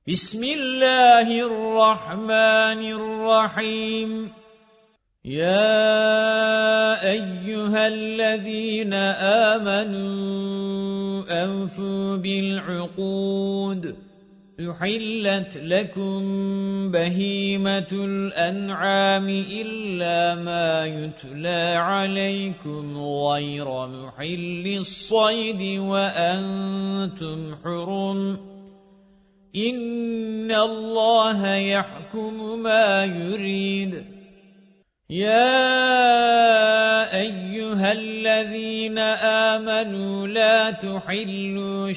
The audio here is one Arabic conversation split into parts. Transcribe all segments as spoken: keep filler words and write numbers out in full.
بسم الله الرحمن الرحيم يا أيها الذين آمنوا أوفوا بالعقود أحلت لكم بهيمة الأنعام إلا ما يتلى عليكم غير محل الصيد وأنتم حرم إن الله يحكم ما يريد يا أيها الذين آمنوا لا تحلوا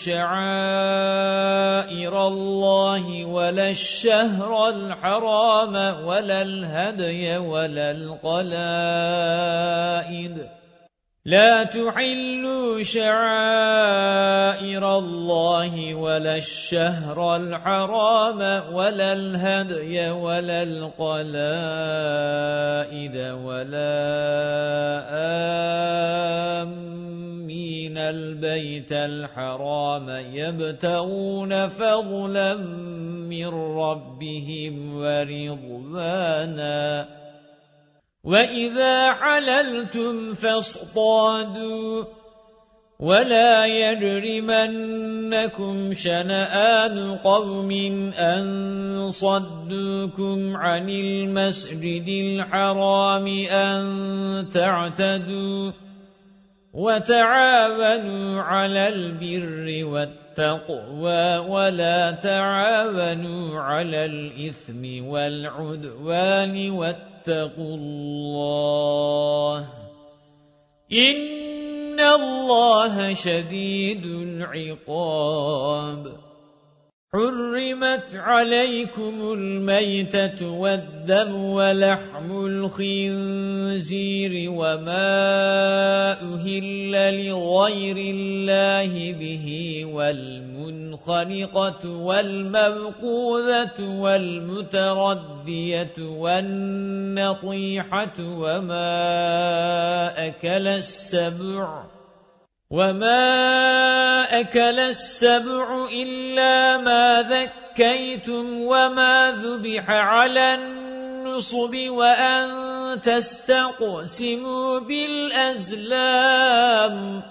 شعائر الله ولا الشهر الحرام ولا الهدي ولا القلائد لا تحلوا شعائر الله ولا الشهر الحرام ولا الهدي ولا القلائد ولا آمين البيت الحرام يبتغون فضلا من ربهم ورضوانا وَإِذَا حَلَلْتُمْ فَاصْطَادُوا وَلَا يَجْرِمَنَّكُمْ شَنَآنُ قَوْمٍ أَن صَدُّوكُمْ عَنِ الْمَسْجِدِ الْحَرَامِ أَن تعتدوا وَتَعَاوَنُوا عَلَى الْبِرِّ وَالتَّقْوَى وَلَا تَعَاوَنُوا عَلَى الْإِثْمِ وَالْعُدْوَانِ وَاتَّقُوا اللَّهَ إِنَّ اللَّهَ شَدِيدُ الْعِقَابِ حُرِّمَتْ عَلَيْكُمُ الْمَيْتَةُ وَالدَّمُ وَلَحْمُ الْخِنْزِيرِ وَمَا أُهِلَّ لِغَيْرِ اللَّهِ بِهِ وَالْمُنْخَنِقَةُ وَالْمَوْقُوذَةُ وَالْمُتَرَدِّيَةُ وَالنَّطِيحَةُ وَمَا أَكَلَ السَّبُعُ وَمَا أَكَلَ السَّبُعُ إِلَّا مَا ذَكَّيْتُمْ وَمَا ذُبِحَ عَلَى النُّصُبِ وَأَن تَسْتَقْسِمُوا بِالْأَزْلَامِ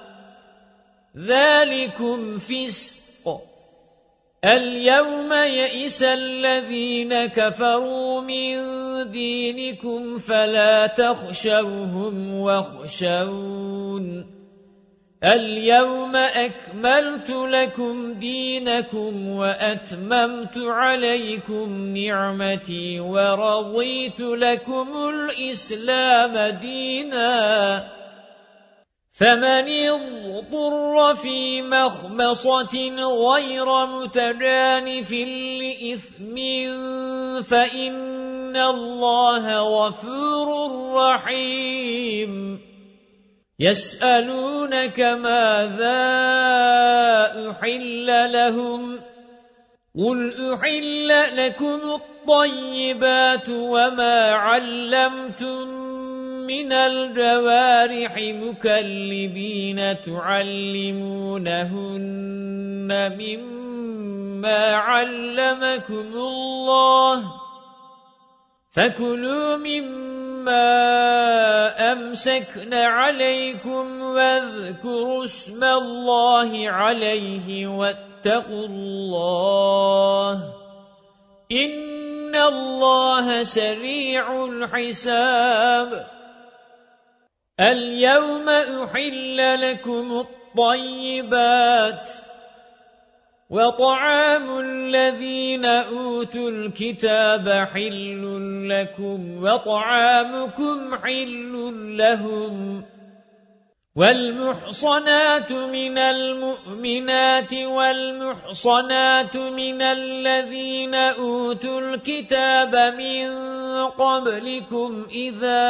ذَلِكُمْ فِسْقٌ الْيَوْمَ يَئِسَ الَّذِينَ كَفَرُوا مِنْ دِينِكُمْ فَلَا تَخْشَوْهُمْ وَاخْشَوْنِ الْيَوْمَ أَكْمَلْتُ لَكُمْ دِينَكُمْ وَأَتْمَمْتُ عَلَيْكُمْ نِعْمَتِي وَرَضِيتُ لَكُمُ الْإِسْلَامَ دِينًا فَمَنِ اضْطُرَّ فِي مَخْمَصَةٍ غَيْرَ مُتَجَانِفٍ لِإِثْمٍ فَإِنَّ اللَّهَ غَفُورٌ رَحِيمٌ يَسْأَلُونَكَ ماذا أُحِلَّ لَهُمْ قُلْ أُحِلَّ لَكُمُ الطَّيِّبَاتُ وَمَا عَلَّمْتُم مِّنَ الْجَوَارِحِ مُكَلِّبِينَ تُعَلِّمُونَهُنَّ مِمَّا عَلَّمَكُمُ اللَّهُ فَكُلُوا مِمَّا أَمْسَكْنَ عَلَيْكُمْ وَاذْكُرُوا اسْمَ اللَّهِ عَلَيْهِ وَاتَّقُوا اللَّهَ إِنَّ اللَّهَ سَرِيعُ الْحِسَابِ الْيَوْمَ أُحِلَّ لَكُمُ الطَّيِّبَاتُ وَطَعَامُ الَّذِينَ أُوتُوا الْكِتَابَ حِلٌّ لَكُمْ وَطَعَامُكُمْ حِلٌّ لَهُمْ وَالْمُحْصَنَاتُ مِنَ الْمُؤْمِنَاتِ وَالْمُحْصَنَاتُ مِنَ الَّذِينَ أُوتُوا الْكِتَابَ مِنْ قَبْلِكُمْ إِذَا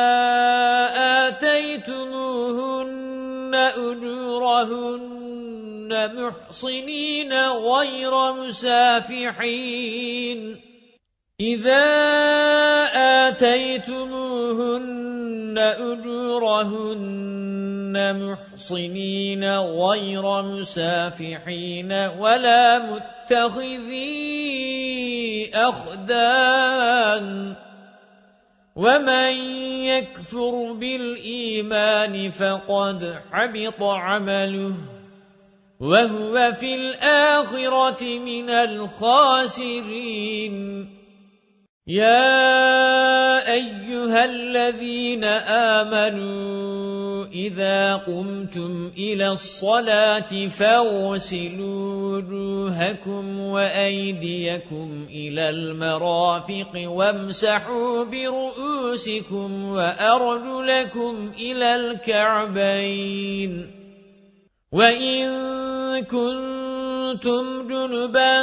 آتَيْتُمُوهُنَّ أُجُورَهُنَّ محصنين غير مسافحين إذا آتيتموهن أجورهن محصنين غير مسافحين ولا متخذي الأخدان ومن يكفر بالإيمان فقد حبط عمله وهو في الآخرة من الخاسرين يا أيها الذين آمنوا إذا قمتم إلى الصلاة فاغسلوا وجوهكم وأيديكم إلى المرافق وامسحوا برؤوسكم وأرجلكم إلى الكعبين وإن كنتم جنبا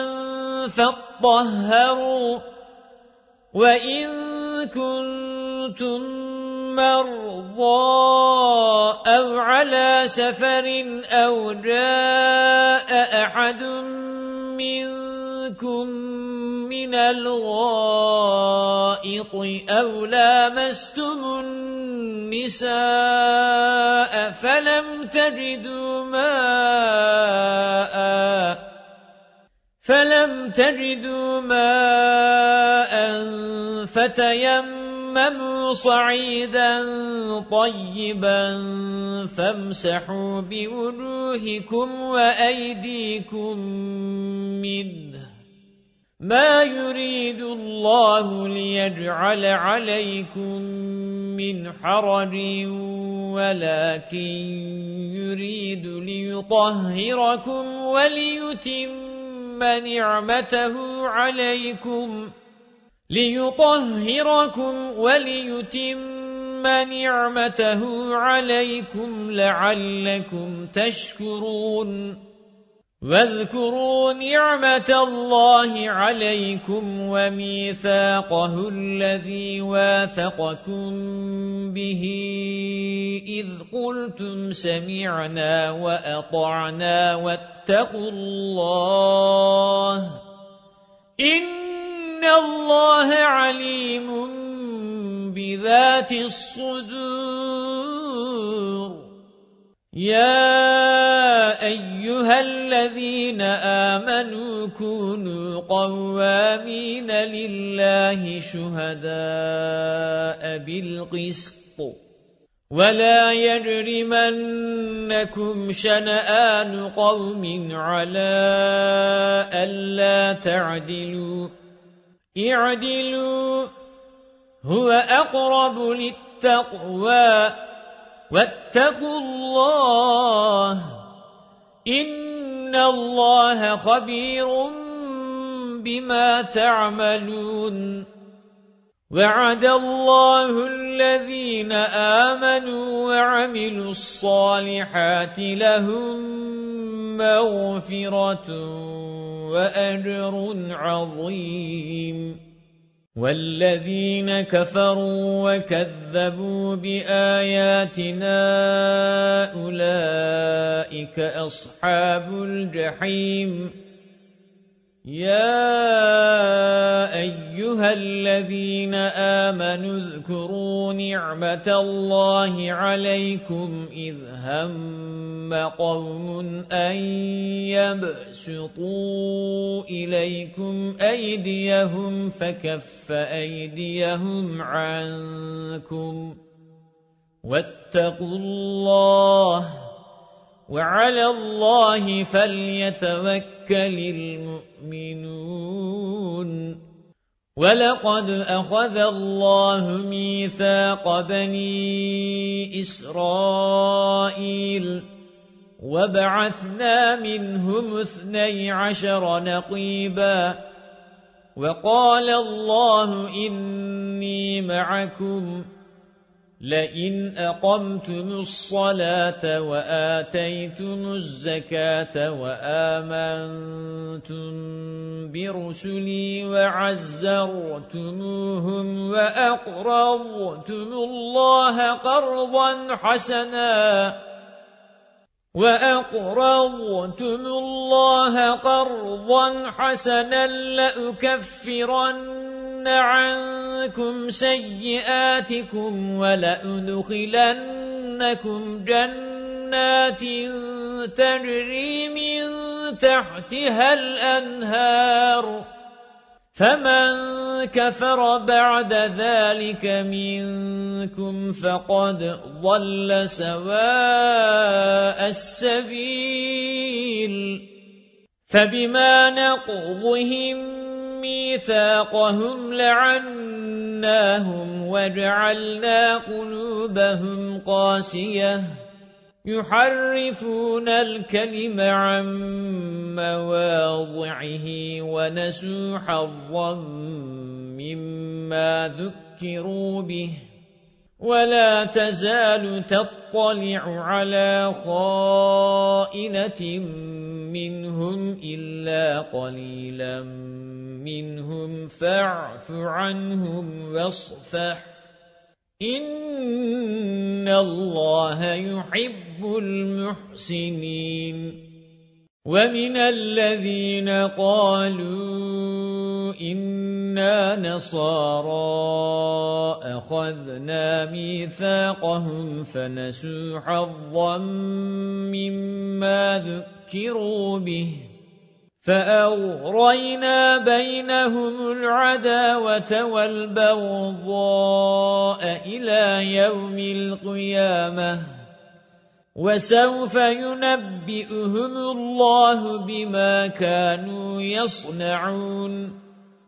فاطهروا وَإِن كُنتُم مَّرْضَىٰ أَوْ عَلَىٰ سَفَرٍ أَوْ جَاءَ أَحَدٌ مِّنكُم مِّنَ الْغَائِطِ أَوْ لَامَسْتُمُ النِّسَاءَ فَلَمْ تَجِدُوا مَاءً فَلَمْ تَجِدُوا مَاءً فَتَيَمَّمُوا صَعِيدًا طَيِّبًا فَامْسَحُوا بِوُجُوهِكُمْ وَأَيْدِيكُمْ مِنْهُ مَا يُرِيدُ اللَّهُ لِيَجْعَلَ عَلَيْكُمْ مِنْ حَرَجٍ وَلَكِنْ يُرِيدُ لِيُطَهِّرَكُمْ وَلِيُتِمَّ نعمته عليكم ليطهركم وليتم نعمته عليكم لعلكم تشكرون واذكروا نعمة الله عليكم وميثاقه الذي واثقكم به إذ قلتم سمعنا وأطعنا واتقوا الله إن الله عليم بذات الصدور يا أيها الذين آمنوا كونوا قوامين لله شهداء بالقسط ولا يجرمنكم شنآن قوم على ألا تعدلوا اعدلوا هو أقرب للتقوى واتقوا الله إن الله خبير بما تعملون وعد الله الذين آمنوا وعملوا الصالحات لهم مغفرة وأجر عظيم والذين كفروا وكذبوا بآياتنا أولئك أصحاب الجحيم يا أيها الذين آمنوا اذكروا نعمة الله عليكم إذ هم قوم أن يبسطوا إليكم أيديهم فكف أيديهم عنكم واتقوا الله وعلى الله فليتوكل المؤمنون ولقد أخذ الله ميثاق بني إسرائيل وبعثنا منهم اثني عشر نقيبا وقال الله إني معكم لئن أقمتم الصلاة وآتيتم الزكاة وآمنتم برسلي وعزرتموهم وأقرضتم الله قرضا حسنا وأقرضتم الله قرضا حسنا لأكفرن عنكم سيئاتكم ولأدخلنكم جنات تجري من تحتها الأنهار فَمَنْ كَفَرَ بَعْدَ ذَلِكَ مِنْكُمْ فَقَدْ ضَلَّ سَوَاءَ السَّبِيلِ فَبِمَا نَقْضِهِمْ مِيثَاقَهُمْ لَعَنَّاهُمْ وَجَعَلْنَا قُلُوبَهُمْ قَاسِيَةً يُحَرِّفُونَ الْكَلِمَ عَن مَّوَاضِعِهِ وَنَسُوا حَظًّا مِّمَّا ذُكِّرُوا بِهِ وَلَا تَزَالُ تَطَّلِعُ عَلَى خَائِنَةٍ مِّنْهُمْ إِلَّا قَلِيلًا مِّنْهُمْ فَاعْفُ عَنْهُمْ وَاصْفَحْ إِنَّ اللَّهَ يُحِبُّ الْمُحْسِنِينَ وَمِنَ الَّذِينَ قَالُوا إِنَّا نَصَارَى أَخَذْنَا مِيثَاقَهُمْ فَنَسُوا حَظًّا مِّمَّا ذُكِّرُوا بِهِ فَأَغْرَيْنَا بَيْنَهُمُ الْعَدَاوَةَ وَالْبَغْضَاءَ إِلَى يَوْمِ الْقِيَامَةِ وَسَوْفَ يُنَبِّئُهُمُ اللَّهُ بِمَا كَانُوا يَصْنَعُونَ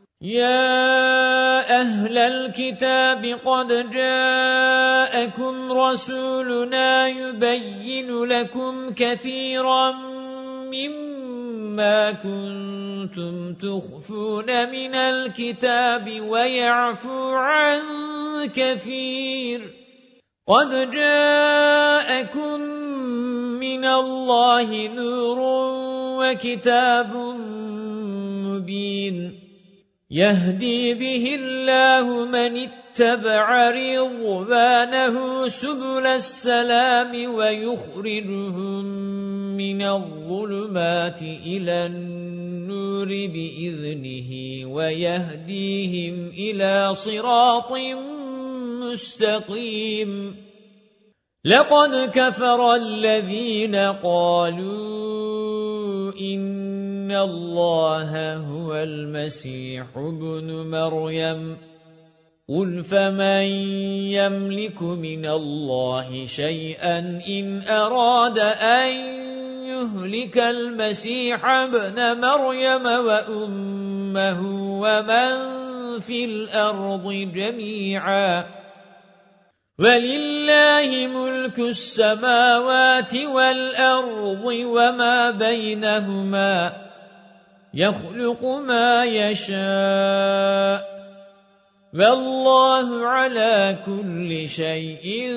يَا أَهْلَ الْكِتَابِ قَدْ جَاءَكُمْ رَسُولُنَا يُبَيِّنُ لَكُمْ كَثِيرًا مِّمَّا كُنتُمْ تُخْفُونَ مِنَ الْكِتَابِ وَيَعْفُو عَن كَثِيرٍ قَدْ جَاءَكُم مِّنَ اللَّهِ نُورٌ وَكِتَابٌ مُّبِينٌ يَهْدِي بِهِ اللَّهُ مَنِ اتَّبَعَ رِضْوَانَهُ سُبُلَ السَّلَامِ وَيُخْرِجُهُم مِّنَ الظُّلُمَاتِ إِلَى النُّورِ بِإِذْنِهِ وَيَهْدِيهِمْ إِلَى صِرَاطٍ مُسْتَقِيمٍ لَقَدْ كَفَرَ الَّذِينَ قَالُوا إِنَّ اللَّهَ هُوَ الْمَسِيحُ ابْنُ مَرْيَمَ قُلْ فَمَن يَمْلِكُ مِنَ اللَّهِ شَيْئًا إِنْ أَرَادَ أَن يُهْلِكَ الْمَسِيحَ ابْنَ مَرْيَمَ وَأُمَّهُ وَمَن فِي الْأَرْضِ جَمِيعًا وَلِلَّهِ مُلْكُ السَّمَاوَاتِ وَالْأَرْضِ وَمَا بَيْنَهُمَا يَخْلُقُ مَا يَشَاءُ وَاللَّهُ عَلَى كُلِّ شَيْءٍ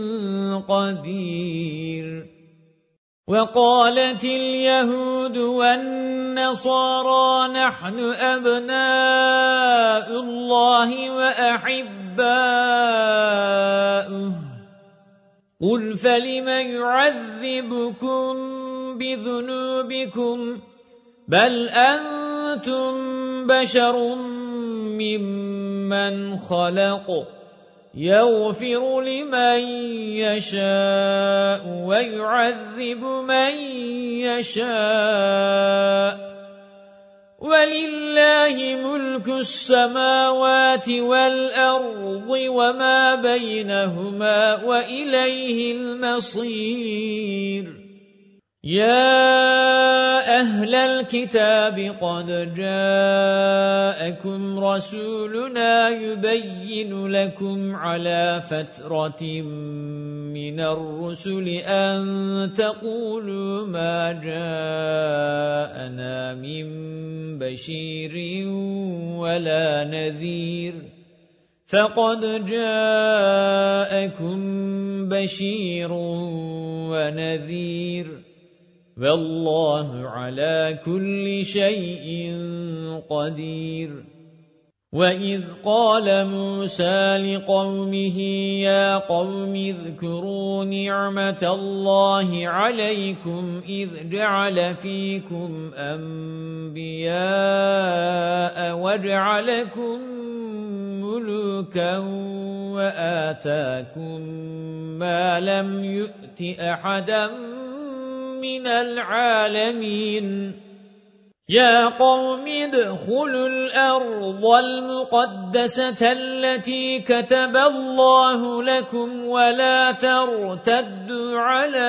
قَدِيرٌ وَقَالَتِ الْيَهُودُ وَالنَّصَارَى نَحْنُ أَبْنَاءُ اللَّهِ وَأَحِبَّاؤُهُ قُلْ فَلِمَ يُعَذِّبُكُم بِذُنُوبِكُمْ بَلْ أَنْتُمْ بَشَرٌ مِّمَّنْ خَلَقَ يَغْفِرُ لِمَن يَشَاءُ وَيُعَذِّبُ مَن يَشَاءُ وَلِلَّهِ مُلْكُ السَّمَاوَاتِ وَالْأَرْضِ وَمَا بَيْنَهُمَا وَإِلَيْهِ الْمَصِيرُ يَا أَهْلَ الْكِتَابِ قَدْ جَاءَكُمْ رَسُولُنَا يُبَيِّنُ لَكُمْ عَلَى فَتْرَةٍ مِّنَ الرُّسُلِ أَن تَقُولُوا مَا جَاءَنَا مِن بَشِيرٍ وَلَا نَذِيرٍ فَقَدْ جَاءَكُم بَشِيرٌ وَنَذِيرٌ وَاللَّهُ عَلَى كُلِّ شَيْءٍ قَدِيرٌ وَإِذْ قَالَ مُوسَى لِقَوْمِهِ يَا قَوْمِ اذْكُرُوا نِعْمَةَ اللَّهِ عَلَيْكُمْ إِذْ جَعَلَ فِيكُمْ أَنْبِيَاءَ وَجَعَلَكُمْ مُلُوكًا وَآتَاكُمْ مَا لَمْ يُؤْتِ أَحَدًا مِنَ الْعَالَمِينَ يا قوم ادخلوا الأرض المقدسة التي كتب الله لكم ولا ترتدوا على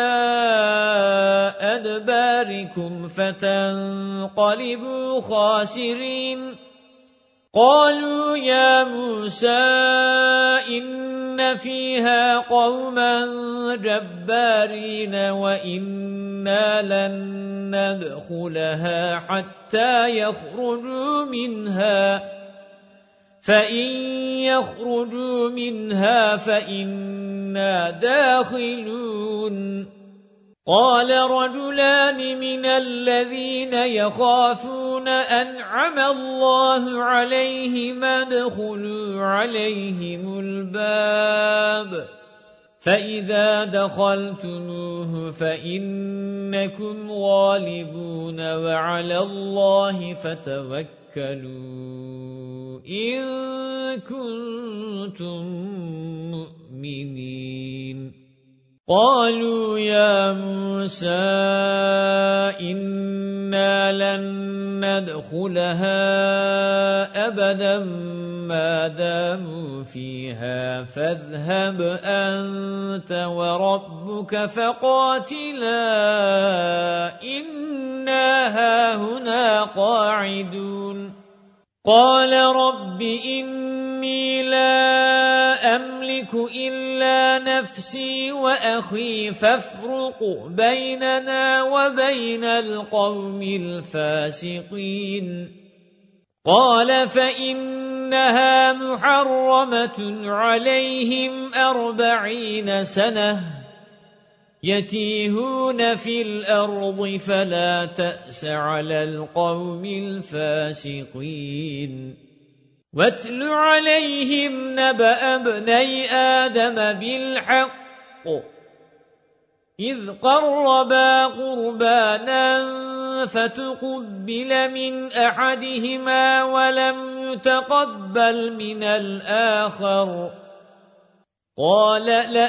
أدباركم فتنقلبوا خاسرين قالوا يا موسى إن فيها قوما جبارين وإنا لن ندخلها حتى يخرجوا منها فإن يخرجوا منها فإنا داخلون قال رجلان من الذين يخافون أنعم الله عليهم ادخلوا عليهم الباب فإذا دخلتموه فإنكم غالبون وعلى الله فتوكلوا إن كنتم مؤمنين قالوا يا موسى إنا لن ندخلها أبدا ما داموا فيها فاذهب أنت وربك فقاتلا إنا هاهنا قاعدون قال رب إني لا أملك إلا نفسي وأخي فافرق بيننا وبين القوم الفاسقين قال فإنها محرمة عليهم أربعين سنة يتيهون في الأرض فلا تأس على القوم الفاسقين واتل عليهم نبأ ابني آدم بالحق إذ قربا قربانا فتقبل من أحدهما ولم يتقبل من الآخر قال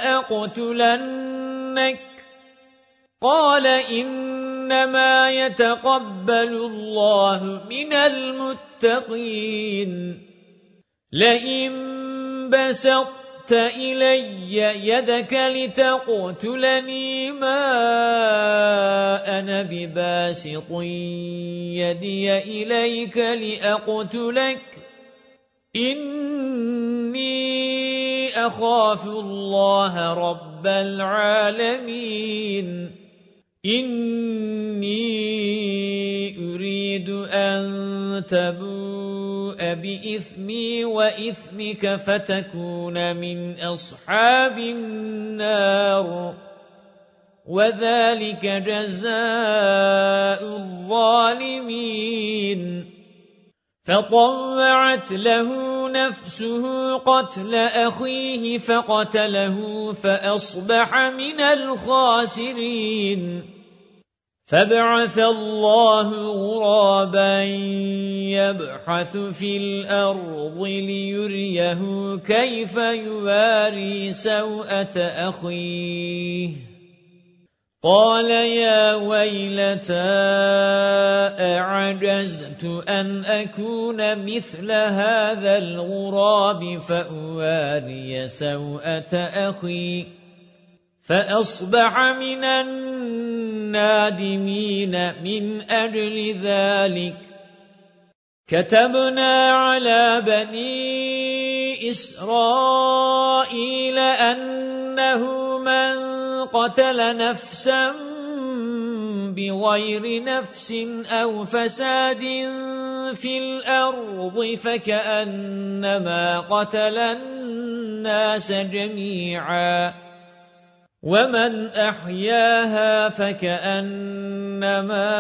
لأقتلنك قال إنما يتقبل الله من المتقين لئن بسطت إلي يدك لتقتلني ما أنا بباسط يدي إليك لأقتلك إني أخاف الله رب العالمين إني أريد أن تبوء بإثمي وإثمك فتكون من أصحاب النار وذلك جزاء الظالمين فطوعت له نفسه قتل أخيه فقتله فأصبح من الخاسرين فبعث الله غرابا يبحث في الأرض ليريه كيف يواري سوءة أخيه قال يا ويلتى أعجزت أن أكون مثل هذا الغراب فأواري سوءة أخي فأصبح من النادمين من أجل ذلك كتبنا على بني إسرائيل أنه من قتل نفسا بغير نفس أو فساد في الأرض فكأنما قتل الناس جميعا ومن أحياها فكأنما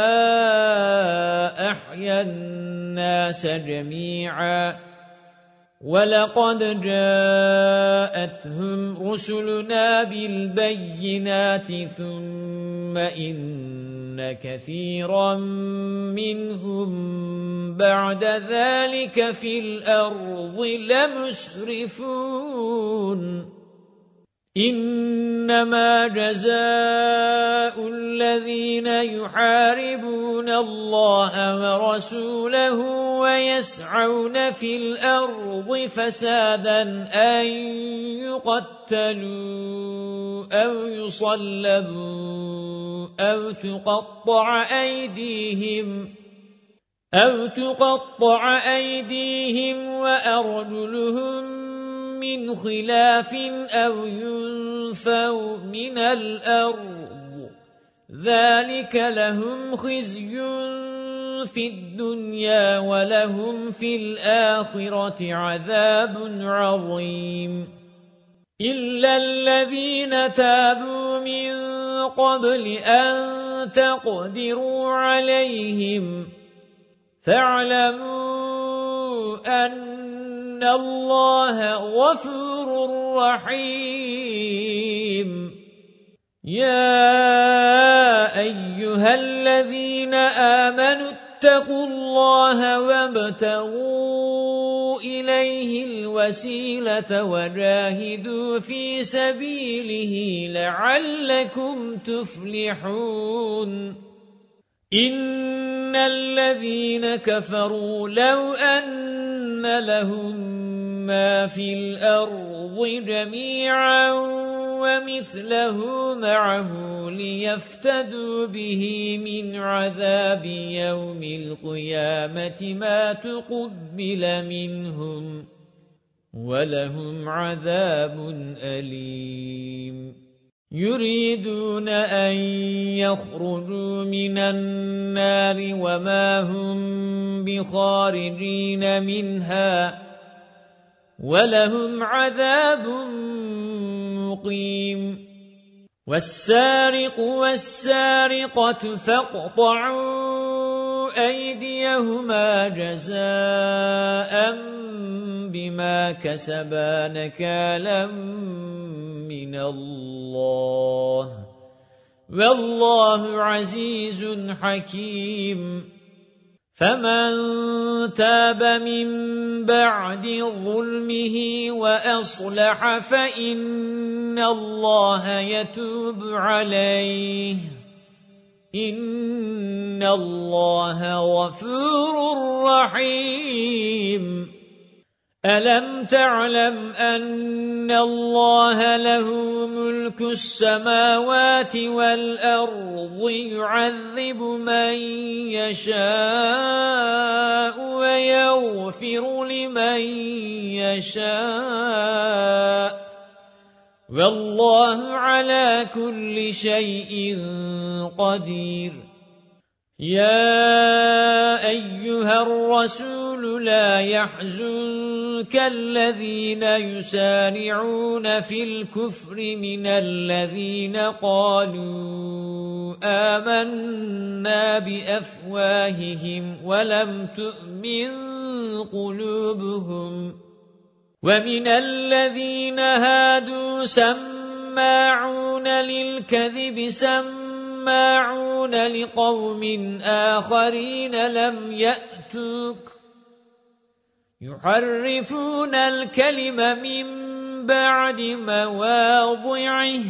أحيا الناس جميعا وَلَقَدْ جَاءَتْهُمْ رُسُلُنَا بِالْبَيِّنَاتِ ثُمَّ إِنَّ كَثِيرًا مِنْهُمْ بَعْدَ ذَلِكَ فِي الْأَرْضِ لَمُسْرِفُونَ إنما جزاء الذين يحاربون الله ورسوله ويسعون في الأرض فسادا أن يقتلوا أو يصلبوا أو تقطع أيديهم أو تقطع أيديهم وأرجلهم من خلاف أو ينفوا من الأرض ذلك لهم خزي في الدنيا ولهم في الآخرة عذاب عظيم إلا الذين تابوا من قبل أن تقدروا عليهم فاعلموا أن إِنَّ اللَّهَ غَفُورٌ رَّحِيمٌ يَا أَيُّهَا الَّذِينَ آمَنُوا اتَّقُوا اللَّهَ وَابْتَغُوا إِلَيْهِ الْوَسِيلَةَ وَجَاهِدُوا فِي سَبِيلِهِ لَعَلَّكُمْ تُفْلِحُونَ إِنَّ الَّذِينَ كَفَرُوا لَوْ أَنَّ لَهُم مَّا فِي الْأَرْضِ جَمِيعًا وَمِثْلَهُ مَعَهُ لِيَفْتَدُوا بِهِ مِنْ عَذَابِ يَوْمِ الْقِيَامَةِ مَا تُقُبِّلَ مِنْهُمْ وَلَهُمْ عَذَابٌ أَلِيمٌ يُرِيدُونَ أَن يَخْرُجُوا مِنَ النَّارِ وَمَا هُمْ بِخَارِجِينَ مِنْهَا وَلَهُمْ عَذَابٌ مُقِيمٌ وَالسَّارِقُ وَالسَّارِقَةُ فَاقْطَعُوا أَيْدِيَهُمَا جَزَاءً بِمَا كَسَبَا نَكَالًا مِنَ اللَّهِ وَاللَّهُ عَزِيزٌ حَكِيمٌ فَمَن تَابَ مِن بَعْدِ ظُلْمِهِ وَأَصْلَحَ فَإِنَّ اللَّهَ يَتُوبُ عَلَيْهِ إِنَّ اللَّهَ غَفُورٌ رَّحِيمٌ أَلَمْ تَعْلَمْ أَنَّ اللَّهَ لَهُ مُلْكُ السَّمَاوَاتِ وَالْأَرْضِ يُعَذِّبُ مَن يَشَاءُ وَيَغْفِرُ لِمَن يَشَاءُ وَاللَّهُ عَلَى كُلِّ شَيْءٍ قَدِيرٌ يَا أَيُّهَا الرَّسُولُ لَا يَحْزُنكَ الَّذِينَ يُسَارِعُونَ فِي الْكُفْرِ مِنَ الَّذِينَ قَالُوا آمَنَّا بِأَفْوَاهِهِمْ وَلَمْ تُؤْمِنْ قُلُوبُهُمْ وَمِنَ الَّذِينَ هَادُوا سَمَّاعُونَ لِلْكَذِبِ سَمَّاعُونَ لِقَوْمٍ آخَرِينَ لَمْ يَأْتُوكَ يُحَرِّفُونَ الْكَلِمَ مِنْ بَعْدِ مَوَاضِعِهِ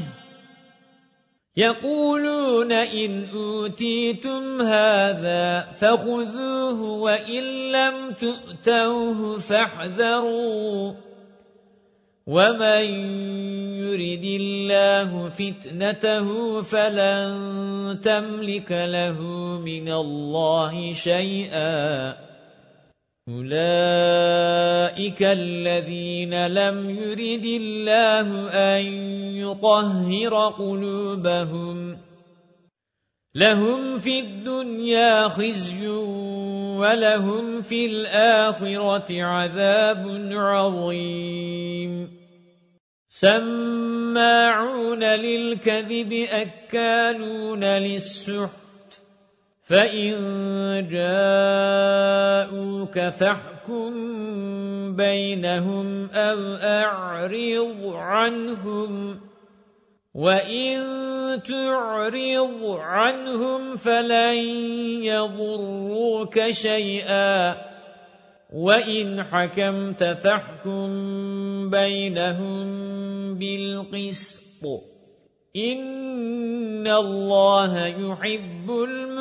يَقُولُونَ إِنْ أُوتِيتُمْ هَذَا فَخُذُوهُ وَإِنْ لَمْ تُؤْتَوْهُ فَاحْذَرُوا وَمَنْ يُرِدِ اللَّهُ فِتْنَتَهُ فَلَنْ تَمْلِكَ لَهُ مِنَ اللَّهِ شَيْئًا أُولَئِكَ الَّذِينَ لَمْ يُرِدِ اللَّهُ أَنْ يُطَهِّرَ قُلُوبَهُمْ لَهُمْ فِي الدُّنْيَا خِزْيٌ وَلَهُمْ فِي الْآخِرَةِ عَذَابٌ عَظِيمٌ سَمَّاعُونَ لِلْكَذِبِ أَكَّالُونَ لِلسُّحْتِ فَإِنْ جَاءُوكَ فَاحْكُمْ بَيْنَهُمْ أَوْ أَعْرِضْ عَنْهُمْ وَإِنْ تُعْرِضْ عَنْهُمْ فَلَنْ يَضُرُّوكَ شَيْئًا وَإِنْ حَكَمْتَ فَاحْكُمْ بَيْنَهُم بِالْقِسْطِ إِنَّ اللَّهَ يُحِبُّ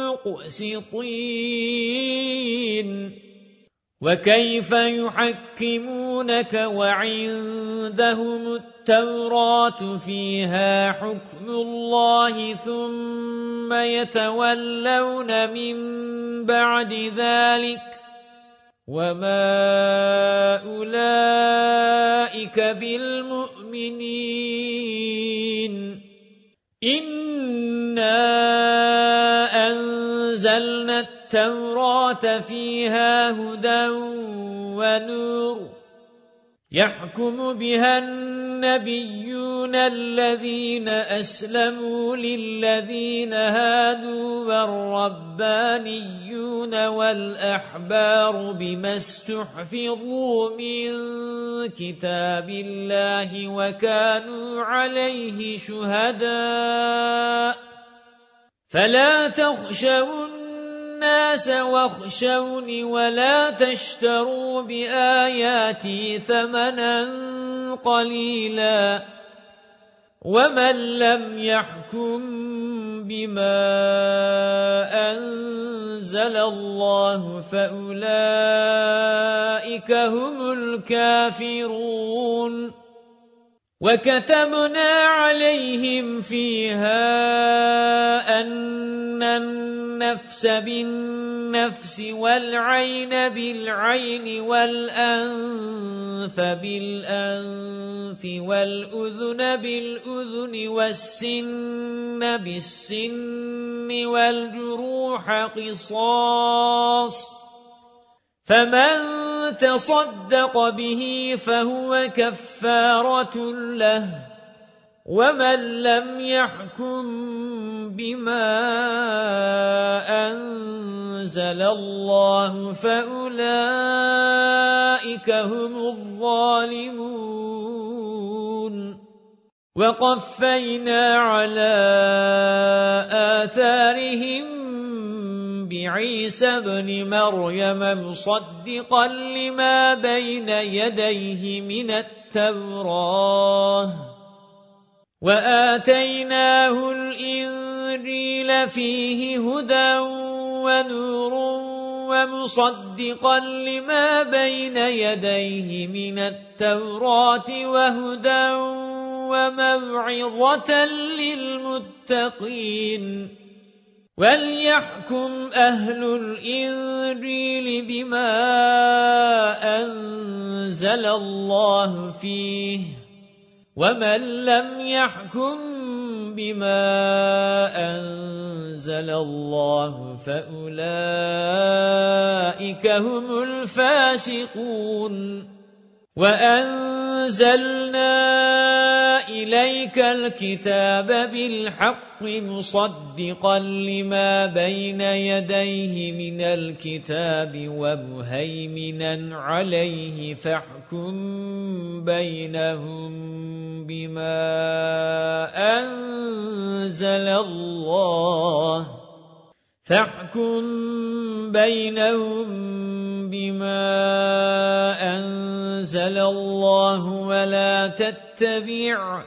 الْمُقْسِطِينَ وَكَيْفَ يُحَكِّمُونَكَ وَعِندَهُمُ التَّوْرَاةُ فِيهَا حُكْمُ اللَّهِ ثُمَّ يَتَوَلَّوْنَ مِن بَعْدِ ذَلِكَ وَمَا أُولَئِكَ بِالْمُؤْمِنِينَ إِنَّا أَنزَلْنَا التَّوْرَاةَ فِيهَا هُدًى وَنُورٌ يَحْكُمُ بِهَا النَّبِيُّونَ الَّذِينَ أَسْلَمُوا لِلَّذِينَ هَادُوا وَالرَّبَّانِيُّونَ وَالْأَحْبَارُ بِمَا اسْتُحْفِظُوا مِنْ كِتَابِ اللَّهِ وَكَانُوا عَلَيْهِ شُهَدَاءَ فَلَا تَخْشَوُا النَّاسَ وَاخْشَوْنِ وَلَا تَشْتَرُوا بِآيَاتِي ثَمَنًا قَلِيلًا وَمَنْ لَمْ يَحْكُمْ بِمَا أَنزَلَ اللَّهُ فَأُولَئِكَ هُمُ الْكَافِرُونَ وَكَتَبْنَا عَلَيْهِمْ فِيهَا أَنَّ النَّفْسَ بِالنَّفْسِ وَالْعَيْنَ بِالْعَيْنِ وَالْأَنْفَ بِالْأَنْفِ وَالْأُذُنَ بِالْأُذُنِ وَالسِّنَّ بِالسِّنِّ وَالْجُرُوحَ قِصَاصٌ فَمَنْ تَصَدَّقَ بِهِ فَهُوَ كَفَّارَةٌ لَهُ وَمَنْ لَمْ يَحْكُمْ بِمَا أَنزَلَ اللَّهُ فَأُولَئِكَ هُمُ الظَّالِمُونَ وَقَفَّيْنَا عَلَى آثَارِهِمْ بِعِيسَى ابْنِ مَرْيَمَ مُصَدِّقًا لِمَا بَيْنَ يَدَيْهِ مِنَ التَّوْرَاةِ وَآتَيْنَاهُ الْإِنْجِيلَ فِيهِ هُدًى وَنُورٌ وَمُصَدِّقًا لِمَا بَيْنَ يَدَيْهِ مِنَ التَّوْرَاةِ وَهُدًى وَمَوْعِظَةً لِلْمُتَّقِينَ وَلْيَحْكُمْ أَهْلُ الْإِنْجِيلِ بِمَا أَنزَلَ اللَّهُ فِيهِ وَمَنْ لَمْ يَحْكُمْ بِمَا أَنزَلَ اللَّهُ فَأُولَئِكَ هُمُ الْفَاسِقُونَ وَأَنزَلْنَا إِلَيْكَ الْكِتَابَ بِالْحَقِّ مُصَدِّقًا لِمَا بَيْنَ يَدَيْهِ مِنَ الْكِتَابِ وَمُهَيْمِنًا عَلَيْهِ فَاحْكُم بَيْنَهُم بِمَا أَنزَلَ اللَّهُ فَاحْكُم بَيْنَهُم بِمَا أَنزَلَ اللَّهُ وَلَا تَتَّبِعْ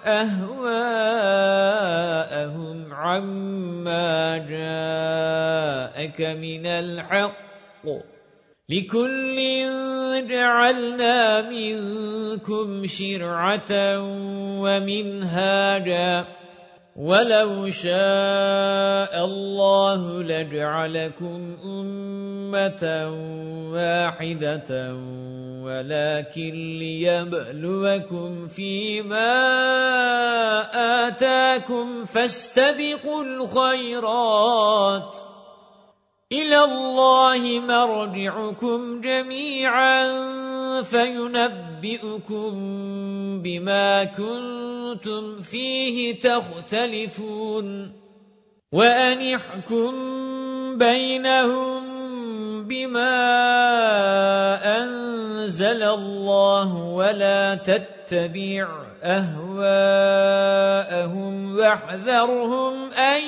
أَهْوَاءَهُمْ عَمَّا جَاءَكَ مِنَ الْحَقِّ لِكُلٍّ جَعَلْنَا مِنكُمْ شِرْعَةً وَمِنْهَاجًا وَلَوْ شَاءَ اللَّهُ لَجَعَلَكُمْ أُمَّةً وَاحِدَةً وَلَكِنْ لِيَبْلُوَكُمْ فِيمَا آتَاكُمْ فَاسْتَبِقُوا الْخَيْرَاتِ إِلَى اللَّهِ مَرْجِعُكُمْ جَمِيعًا فَيُنَبِّئُكُم بِمَا كُنتُمْ فِيهِ تَخْتَلِفُونَ وَأَنِ احْكُم بَيْنَهُم بِمَا أَنزَلَ اللَّهُ وَلَا تَتَّبِعْ أَهْوَاءَهُمْ وَاحْذَرْهُمْ أَن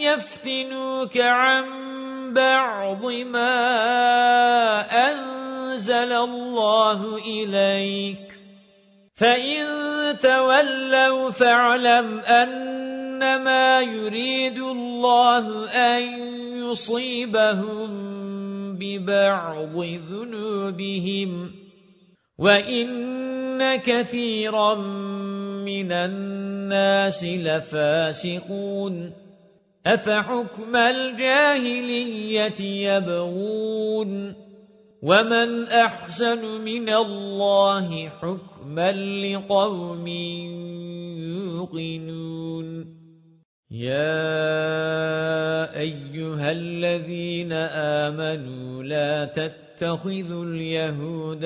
يَفْتِنُوكَ عَن بَعْضِ مَا أَنزَلَ أنزل الله إليك فإن تولوا فاعلم أنما يريد الله أن يصيبهم ببعض ذنوبهم وَإِنَّ كَثِيرًا مِنَ النَّاسِ لَفَاسِقُونَ أَفَحُكْمَ الْجَاهِلِيَّةِ يَبْغُونَ وَمَنْ أَحْسَنُ مِنَ اللَّهِ حُكْمًا لِقَوْمٍ يُوقِنُونَ يَا أَيُّهَا الَّذِينَ آمَنُوا لَا تَتَّخِذُوا الْيَهُودَ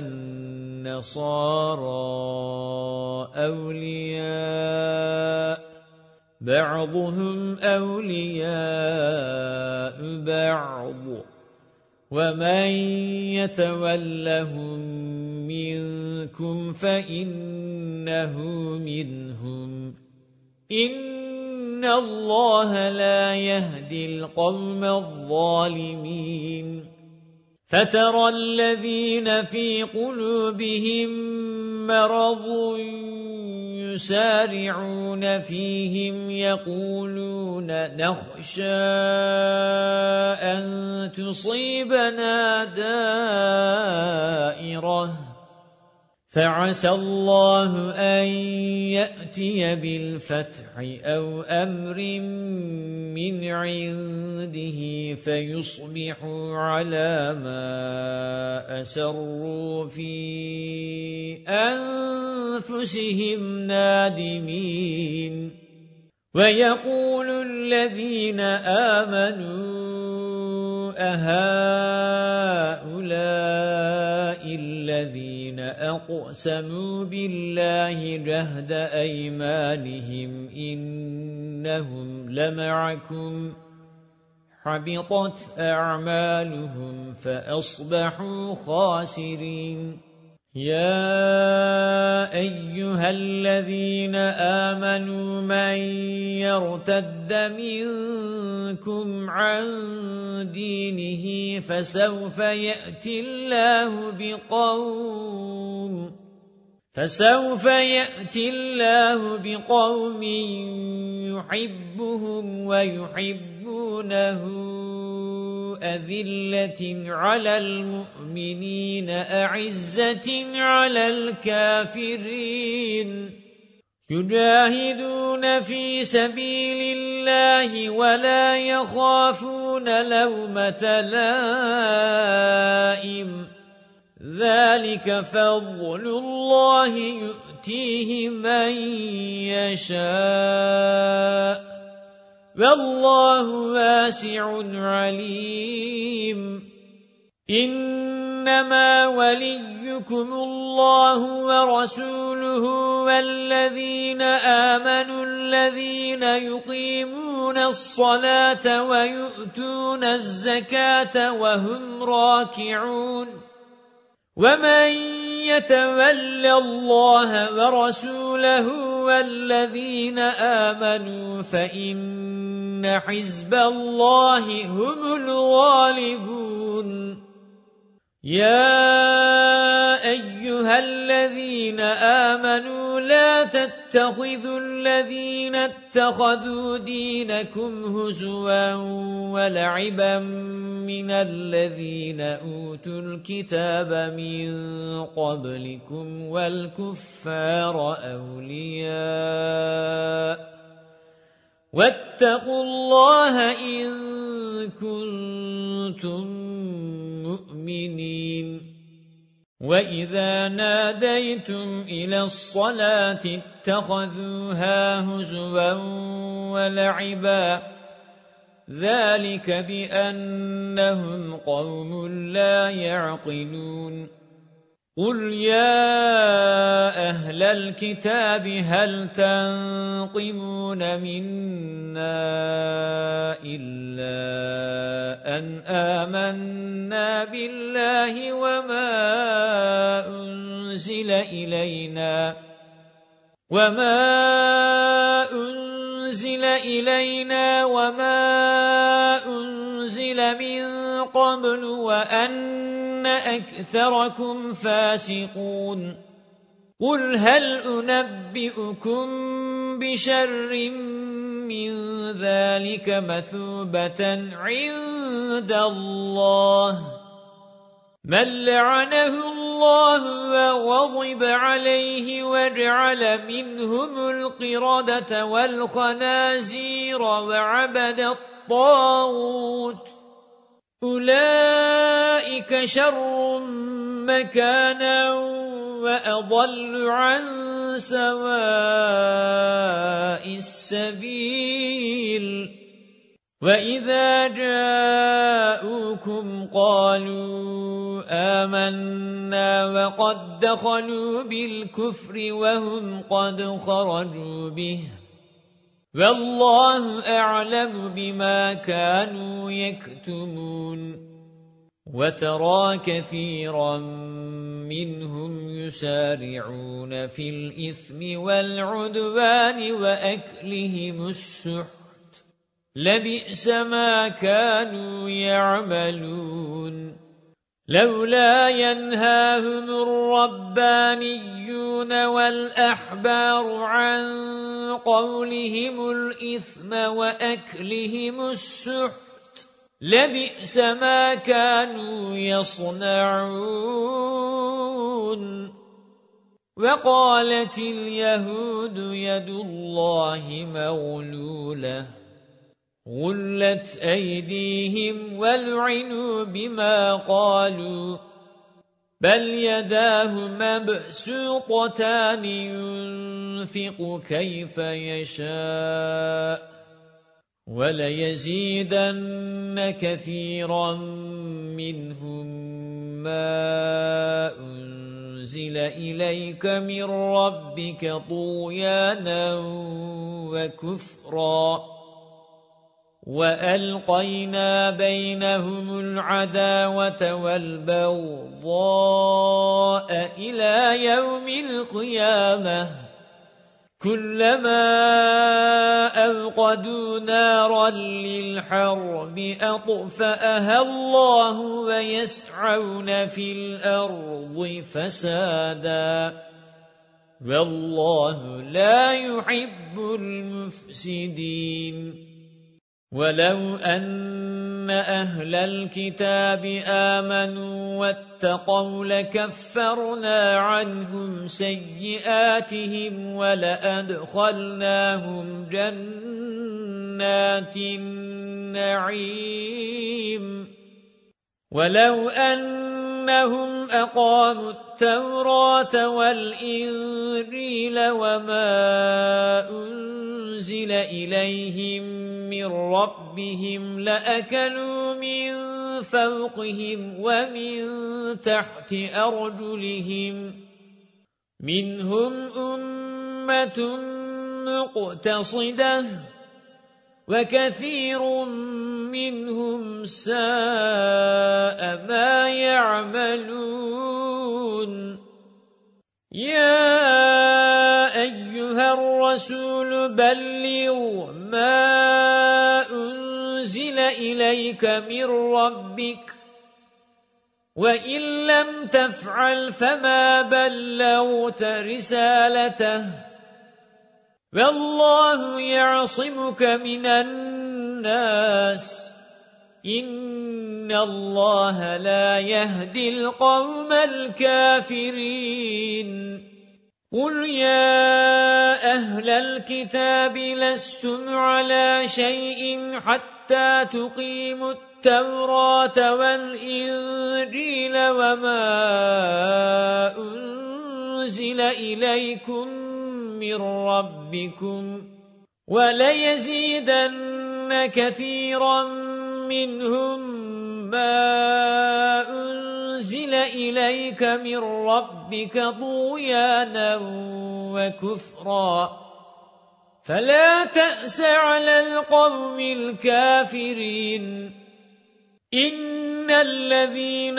وَالنَّصَارَى أَوْلِيَاءَ بَعْضُهُمْ أَوْلِيَاءُ بَعْضٍ وَمَن يَتَوَلَّهُم مِّنكُمْ فَإِنَّهُ مِنْهُمْ إِنَّ اللَّهَ لَا يَهْدِي الْقَوْمَ الظَّالِمِينَ فَتَرَى الَّذِينَ فِي قُلُوبِهِم مَّرَضٌ يُسَارِعُونَ فِيهِمْ يَقُولُونَ نَخْشَىٰ أَن تُصِيبَنَا دَائِرَةٌ فَعَسَى اللَّهُ أَن يَأْتِيَ بِالْفَتْحِ أَوْ أَمْرٍ مِّنْ عِندِهِ فَيُصْبِحُوا عَلَى مَا أَسَرُّوا فِي أَنفُسِهِمْ نَادِمِينَ وَيَقُولُ الَّذِينَ آمَنُوا أَهَؤُلَاءِ الَّذِينَ أَقْسَمُوا بِاللَّهِ جَهْدَ أَيْمَانِهِمْ إِنَّهُمْ لَمَعَكُمْ حَبِطَتْ أَعْمَالُهُمْ فَأَصْبَحُوا خَاسِرِينَ يَا أَيُّهَا الَّذِينَ آمَنُوا مَن يَرْتَدَّ مِنكُمْ عَن دِينِهِ فَسَوْفَ يَأْتِي اللَّهُ بِقَوْمٍ فَسَوْفَ يَأْتِي اللَّهُ بِقَوْمٍ يُحِبُّهُمْ وَيُحِبُّونَهُ أذلة على المؤمنين أعزة على الكافرين يجاهدون في سبيل الله ولا يخافون لومة لائم ذلك فضل الله يؤتيه من يشاء والله واسع عليم إنما وليكم الله ورسوله والذين آمنوا الذين يقيمون الصلاة ويؤتون الزكاة وهم راكعون ومن يتولى الله ورسوله والذين آمنوا فإن حزب الله هم الغالبون يا أيها الذين آمنوا لا تتخذوا الذين اتخذوا دينكم هزوا ولعبا من الذين أوتوا الكتاب من قبلكم والكفار أولياء واتقوا الله إن كنتم مؤمنين وَإِذَا نَادَيْتُمْ إِلَى الصَّلَاةِ اتَّخَذُوهَا هُزُوًا وَلَعِبًا ذَلِكَ بِأَنَّهُمْ قَوْمٌ لَّا يَعْقِلُونَ قُلْ يَا أَهْلَ الْكِتَابِ هَلْ تَنقِمُونَ مِنَّا إِلَّا أَنْ آمَنَّا بِاللَّهِ وَمَا أُنْزِلَ إِلَيْنَا وَمَا أُنْزِلَ إِلَيْنَا وَمَا أُنْزِلَ مِنْ قَبْلُ وَأَنَّ أكثركم فاسقون قل هل أنبئكم بشر من ذلك مثوبة عند الله من لعنه الله وغضب عليه وجعل منهم القردة والخنازير وعبد الطاغوت أولئك شر مكانا وأضل عن سواء السبيل وَإِذَا جَاءُوكُمْ قَالُوا آمَنَّا وَقَدْ دَخَلُوا بِالْكُفْرِ وَهُمْ قَدْ خَرَجُوا بِهِ وَاللَّهُ أَعْلَمُ بِمَا كَانُوا يَكْتُمُونَ وَتَرَى كَثِيرًا مِنْهُمْ يُسَارِعُونَ فِي الْإِثْمِ وَالْعُدْوَانِ وَأَكْلِهِمُ السُّحْتَ لبئس ما كانوا يعملون لولا ينهاهم الربانيون والأحبار عن قولهم الإثم وأكلهم السحت لبئس ما كانوا يصنعون وقالت اليهود يد الله مغلولة غلت أيديهم ولعنوا بما قالوا بل يداه مبسوطتان ينفق كيف يشاء وليزيدن كثيرا منهم ما أنزل إليك من ربك طغيانا وكفرا وَأَلْقَيْنَا بَيْنَهُمُ الْعَدَاوَةَ وَالْبَغْضَاءَ إِلَى يَوْمِ الْقِيَامَةِ كُلَّمَا أَوْقَدُوا نَارًا لِلْحَرْبِ أَطْفَأَهَا اللَّهُ وَيَسْعَوْنَ فِي الْأَرْضِ فَسَادًا وَاللَّهُ لَا يُحِبُّ الْمُفْسِدِينَ وَلَوْ أَنَّ أَهْلَ الْكِتَابِ آمَنُوا وَاتَّقَوْا لَكَفَّرْنَا عَنْهُمْ سَيِّئَاتِهِمْ وَلَأَدْخَلْنَاهُمْ جَنَّاتِ النَّعِيمِ وَلَوْ أَنَّهُمْ أَقَامُوا التَّوْرَاةَ وَالْإِنْجِيلَ وَمَا أُنْزِلَ إِلَيْهِمْ مِنْ رَبِّهِمْ لَأَكَلُوا مِنْ فَوْقِهِمْ وَمِنْ تَحْتِ أَرْجُلِهِمْ مِنْهُمْ أُمَّةٌ مُقْتَصِدَةٌ وَكَثِيرٌ مِنْهُمْ سَاءَ مَا يَعْمَلُونَ يَا أَيُّهَا الرَّسُولُ بَلِّغْ مَا أُنْزِلَ إِلَيْكَ مِنْ رَبِّكَ وَإِنْ لَمْ تَفْعَلْ فَمَا بَلَّغْتَ رِسَالَتَهُ وَاللَّهُ يَعْصِمُكَ مِنَ النَّاسِ إِنَّ اللَّهَ لَا يَهْدِي الْقَوْمَ الْكَافِرِينَ قُلْ يَا أَهْلَ الْكِتَابِ لَسْتُمْ عَلَى شَيْءٍ حَتَّى تُقِيمُوا التَّوْرَاةَ وَالْإِنْجِيلَ وَمَا أُنْزِلَ إِلَيْكُمْ مِنْ رَبِّكُمْ وَلَيَزِيدَنَّ كَثِيرًا مِنْهُمْ مَا أُنْزِلَ إِلَيْكَ مِنْ رَبِّكَ طُغْيَانًا وَكُفْرًا فَلَا تَأْسَ عَلَى الْقَوْمِ الْكَافِرِينَ إِنَّ الَّذِينَ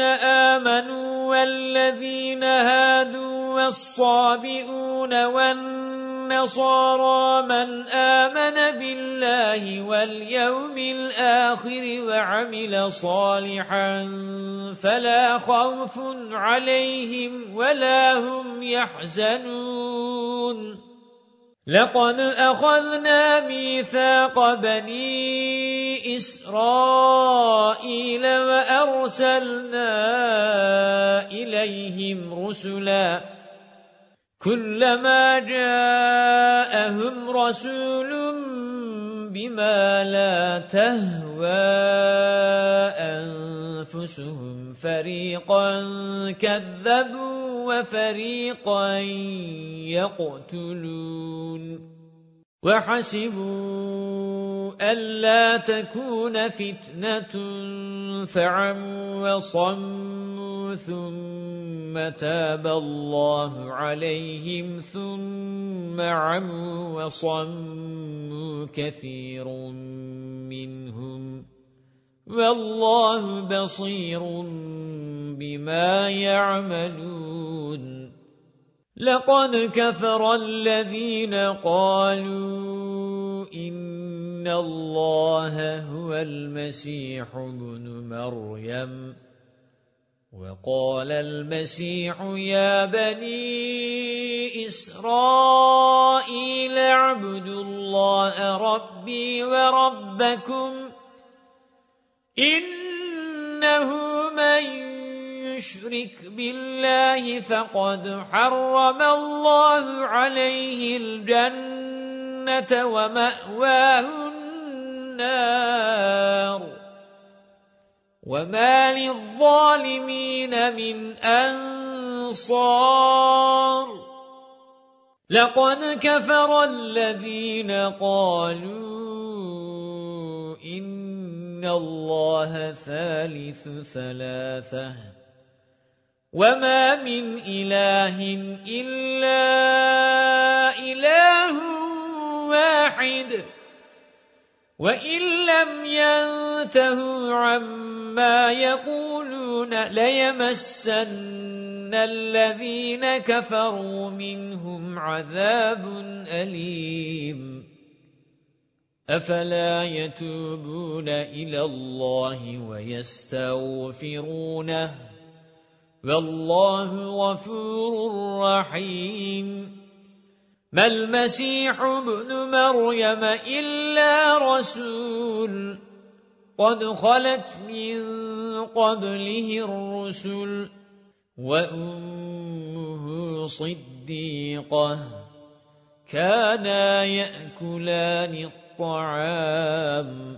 آمَنُوا وَالَّذِينَ هَادُوا وَالصَّابِئُونَ وَالنَّصَارَى النصارى من آمن بالله واليوم الآخر وعمل صالحا فلا خوف عليهم ولا هم يحزنون لقد أخذنا ميثاق بني إسرائيل وأرسلنا إليهم رسلا كلما جاءهم رسول بما لا تهوى أنفسهم فريقا كذبوا وفريقا يقتلون وحسبوا ألا تكون فتنة فعموا وصموا ثم تاب الله عليهم ثم عموا وصموا كثير منهم والله بصير بما يعملون لقد كفر الذين قالوا إن الله هو المسيح ابن مريم وقال المسيح يا بني إسرائيل اعبدوا الله ربي وربكم إنه من يشرك بالله فقد حرم الله عليه الجنة ومأواه النار وما للظالمين من أنصار لقد كفر الذين قالوا إن الله ثالث ثلاثة وما من إله إلا إله واحد وإن لم ينتهوا عما يقولون ليمسن الذين كفروا منهم عذاب أليم أفلا يتوبون إلى الله ويستغفرونه والله غفور رحيم ما المسيح ابن مريم إلا رسول قد خلت من قبله الرسل وأمه صديقة كانا يأكلان الطعام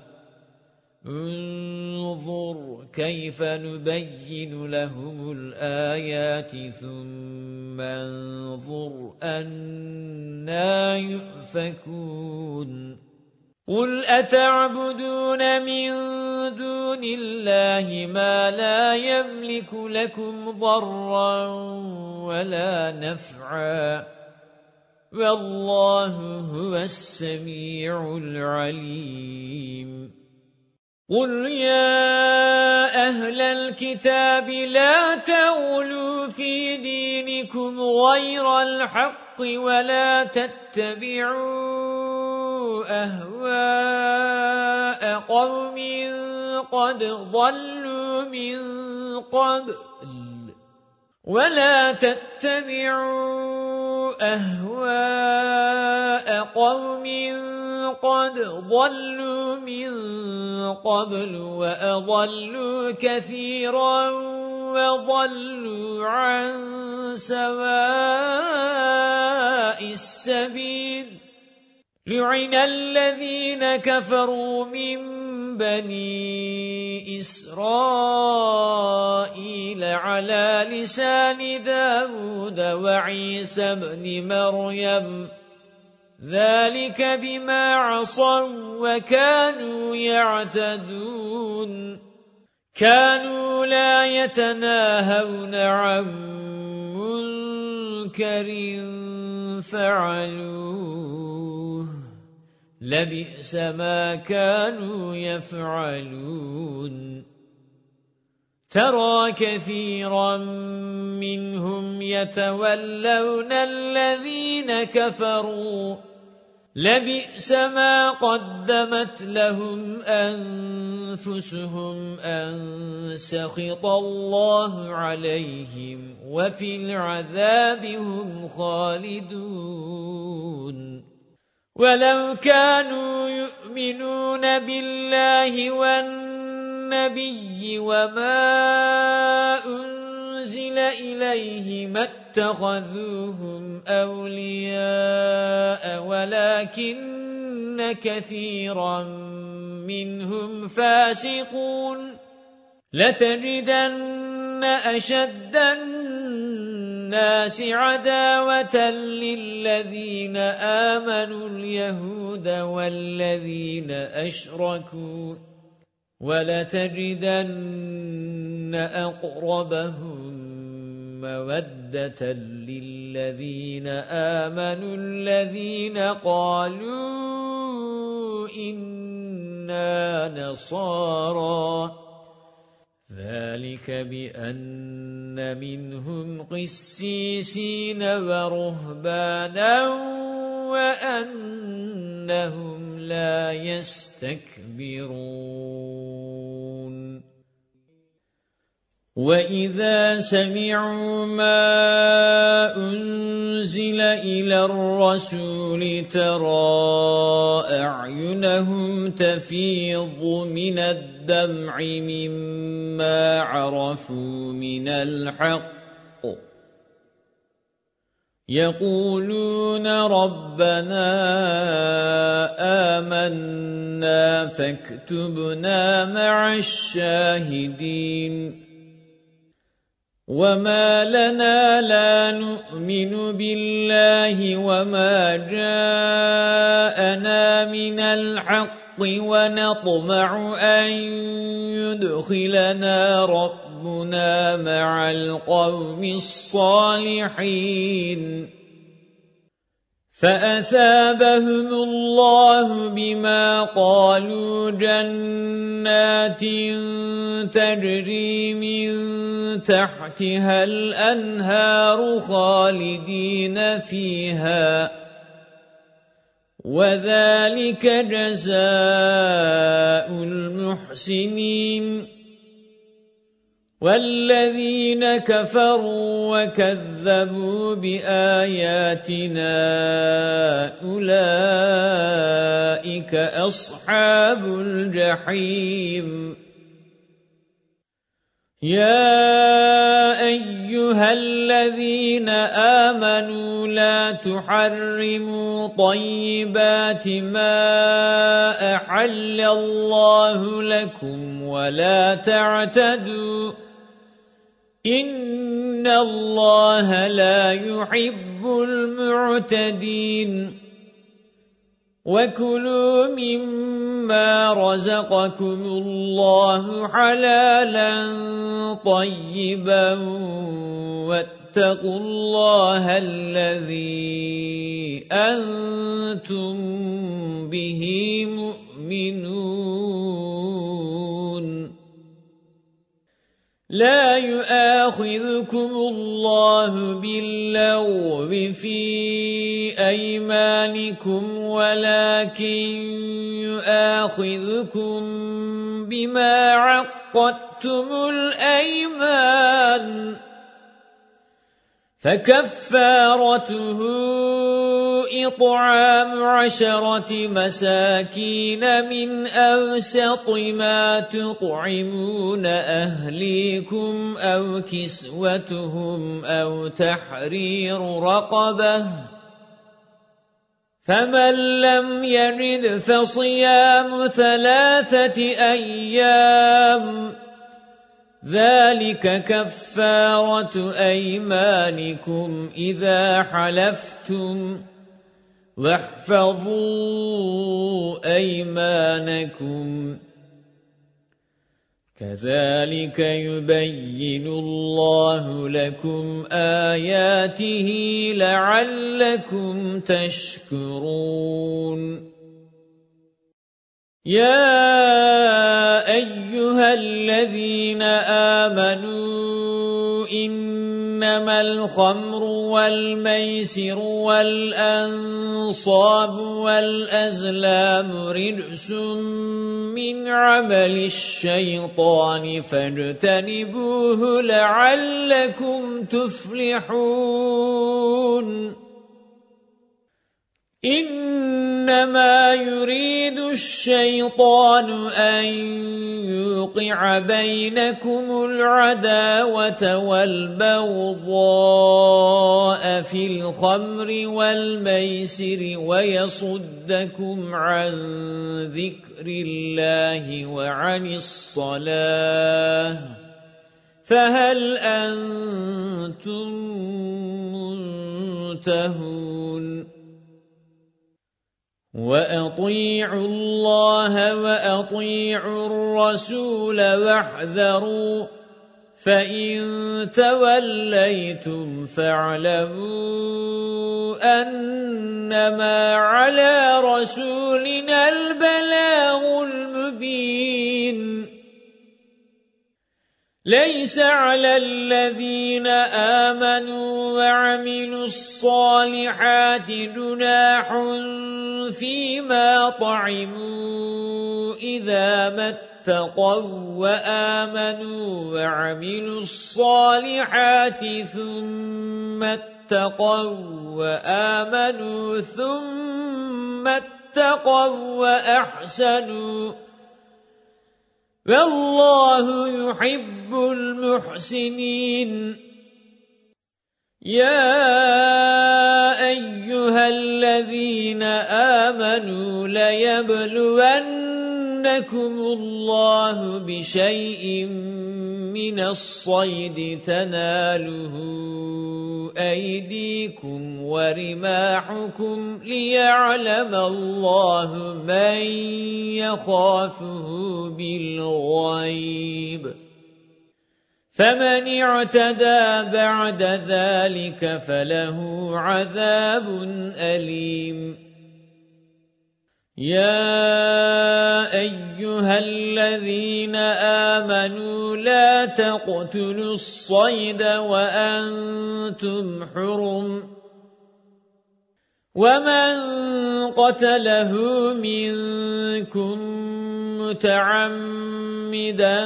انظر كيف نبين لهم الآيات ثم انظر أنى يؤفكون قل أتعبدون من دون الله ما لا يملك لكم ضرا ولا نفعا والله هو السميع العليم قل يا أهل الكتاب لا تغلوا في دينكم غير الحق ولا تتبعوا أهواء قوم قد ضلوا من قبل ولا تتبعوا أهواء قوم قد ضلوا من قبل وأضلوا كثيرا وضلوا عن سواء السبيل لعن الذين كفروا من بني إسرائيل على لسان داود وعيسى بن مريم ذلك بما عصوا وكانوا يعتدون كانوا لا يتناهون عن منكر فعلوه لبئس ما كانوا يفعلون ترى كثيرا منهم يتولون الذين كفروا لبئس ما قدمت لهم أنفسهم أن سخط الله عليهم وفي العذاب هم خالدون ولو كانوا يؤمنون بالله والنبي وما أنزل إليه ما اتخذوهم أولياء ولكن كثيرا منهم فاسقون لتجدن أشد الناس عداوة للذين آمنوا اليهود والذين أشركوا ولتجدن أقربهم مودة للذين آمنوا الذين قالوا إنا نصارى ذلك بأن منهم قسيسين ورهبانا وأنهم لا يستكبرون وَإِذَا سَمِعُوا مَا أُنزِلَ إِلَى الرَّسُولِ تَرَى أَعْيُنَهُمْ تَفِيضُ مِنَ الدَّمْعِ مِمَّا عَرَفُوا مِنَ الْحَقِّ يَقُولُونَ رَبَّنَا آمَنَّا فَاكْتُبْنَا مَعَ الشَّاهِدِينَ وَمَا لَنَا لَا نُؤْمِنُ بِاللَّهِ وَمَا جَاءَنَا مِنَ الْحَقِّ وَنَطْمَعُ أَن يُدْخِلَنَا رَبُّنَا مَعَ الْقَوْمِ الصَّالِحِينَ فَأَثَابَهُمُ اللَّهُ بِمَا قَالُوا جَنَّاتٍ تَجْرِي مِنْ تَحْتِهَا الْأَنْهَارُ خَالِدِينَ فِيهَا وَذَلِكَ جَزَاءُ الْمُحْسِنِينَ وَالَّذِينَ كَفَرُوا وَكَذَّبُوا بِآيَاتِنَا أُولَئِكَ أَصْحَابُ الْجَحِيمِ يَا أَيُّهَا الَّذِينَ آمَنُوا لَا تُحَرِّمُوا طَيِّبَاتِ مَا أَحَلَّ اللَّهُ لَكُمْ وَلَا تَعْتَدُوا إِنَّ اللَّهَ لَا يُحِبُّ الْمُعْتَدِينَ وَكُلُوا مِمَّا رَزَقَكُمُ اللَّهُ حَلَالًا طَيِّبًا وَاتَّقُوا اللَّهَ الَّذِي أَنْتُمْ بِهِ مُؤْمِنُونَ لَا يُؤَاخِذُكُمُ اللَّهُ بِاللَّغْوِ فِي أَيْمَانِكُمْ وَلَكِنْ يُؤَاخِذُكُمْ بِمَا عَقَّدتُّمُ الْأَيْمَانَ فَكَفَّارَتُهُ إِطْعَامُ عَشَرَةِ مَسَاكِينَ مِنْ أَوْسَطِ مَا تُطْعِمُونَ أَهْلِيكُمْ أَوْ كِسْوَتُهُمْ أَوْ تَحْرِيرُ رَقَبَةٍ فَمَنْ لَمْ يَجِدْ فَصِيَامُ ثَلَاثَةِ أَيَّامٍ ذَلِكَ كَفَّارَةُ أَيْمَانِكُمْ إِذَا حَلَفْتُمْ وَاحْفَظُوا أَيْمَانَكُمْ كَذَلِكَ يُبَيِّنُ اللَّهُ لَكُمْ آيَاتِهِ لَعَلَّكُمْ تَشْكُرُونَ يَا أَيُّهَا الَّذِينَ آمَنُوا إِنَّمَا الْخَمْرُ وَالْمَيْسِرُ وَالْأَنصَابُ وَالْأَزْلَامُ رِجْسٌ مِّنْ عَمَلِ الشَّيْطَانِ فاجتنبوه لَعَلَّكُمْ تُفْلِحُونَ إِنَّمَا يُرِيدُ الشَّيْطَانُ أَن يُوقِعَ بَيْنَكُمُ الْعَدَاوَةَ وَالْبَغْضَاءَ فِي الْخَمْرِ وَالْمَيْسِرِ وَيَصُدَّكُمْ عَن ذِكْرِ اللَّهِ وَعَنِ الصَّلَاةِ فَهَلْ أَنتُم مُّنتَهُونَ وَأَطِيعُوا اللَّهَ وَأَطِيعُوا الرَّسُولَ وَاحْذَرُوا فَإِن تَوَلَّيْتُمْ فَاعْلَمُوا أَنَّمَا عَلَى رَسُولِنَا الْبَلَاغُ الْمُبِينُ لَيْسَ عَلَى الَّذِينَ آمَنُوا وَعَمِلُوا الصَّالِحَاتِ جُنَاحٌ فِيمَا طَعِمُوا إِذَا مَا اتَّقَوا وَآمَنُوا وَعَمِلُوا الصَّالِحَاتِ ثُمَّ اتَّقَوا وَآمَنُوا ثُمَّ اتَّقَوا وَأَحْسَنُوا وَاللَّهُ يُحِبُّ الْمُحْسِنِينَ يَا أَيُّهَا الَّذِينَ آمَنُوا لَيَبْلُوَنَّكُمُ اللَّهُ بِشَيْءٍ مِّنَ الصَّيْدِ تَنَالُهُ أَيْدِيكُمْ وَرِمَاحُكُمْ لِيَعْلَمَ اللَّهُ مَن يَخَافُهُ بِالْغَيْبِ فَمَنِ اعْتَدَى بَعْدَ ذَلِكَ فَلَهُ عَذَابٌ أَلِيمٌ يَا أَيُّهَا الَّذِينَ آمَنُوا لَا تَقْتُلُوا الصَّيْدَ وَأَنْتُمْ حُرُمٌ وَمَنْ قَتَلَهُ مِنْكُمْ مُتَعَمِّدًا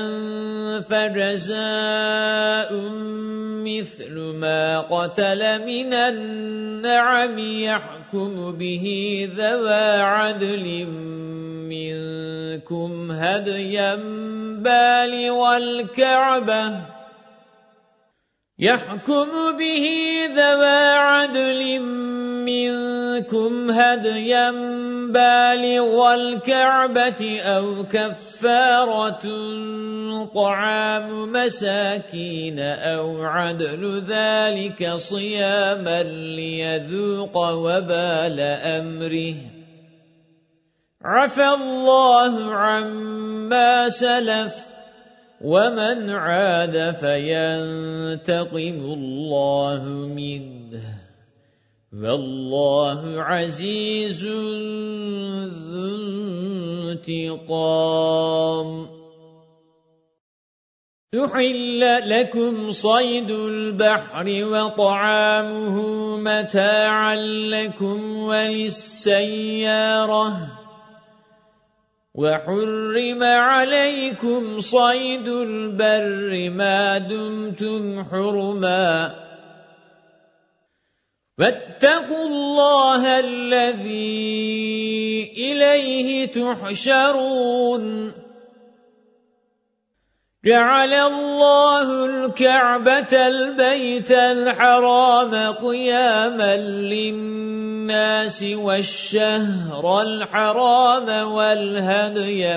فَجَزَاءٌ مِثْلُ مَا قَتَلَ مِنَ النَّعَمِ يَحْكُمُ بِهِ ذَوَى عَدْلٍ مِنْكُمْ هَدْيًا بَالِغَ الْكَعْبَةِ يَحْكُمُ بِهِ ذَوَى عَدْلٍ مِنْكُمْ هَدْيًا بَالِغَ الْكَعْبَةِ أَوْ كَفَّارَةٌ طَعَامُ مَسَاكِينَ أَوْ عَدْلُ ذَلِكَ صِيَامًا لِيَذُوقَ وَبَالَ أَمْرِهِ عَفَا اللَّهُ عَمَّا سَلَفَ وَمَنْ عَادَ فَيَنْتَقِمُ اللَّهُ مِنْهُ وَاللَّهُ عَزِيزٌ ذُو انتِقَامٍ أُحِلَّ لَكُمْ صَيْدُ الْبَحْرِ وَطَعَامُهُ مَتَاعًا لَكُمْ وَلِلسَّيَّارَةِ وَحُرِّمَ عَلَيْكُمْ صَيْدُ الْبَرِّ مَا دُمْتُمْ حُرُمًا وَاتَّقُوا اللَّهَ الَّذِي إِلَيْهِ تُحْشَرُونَ جَعَلَ اللَّهُ الْكَعْبَةَ الْبَيْتَ الْحَرَامَ قِيَامًا لِلنَّاسِ وَالشَّهْرَ الْحَرَامَ وَالْهَدْيَ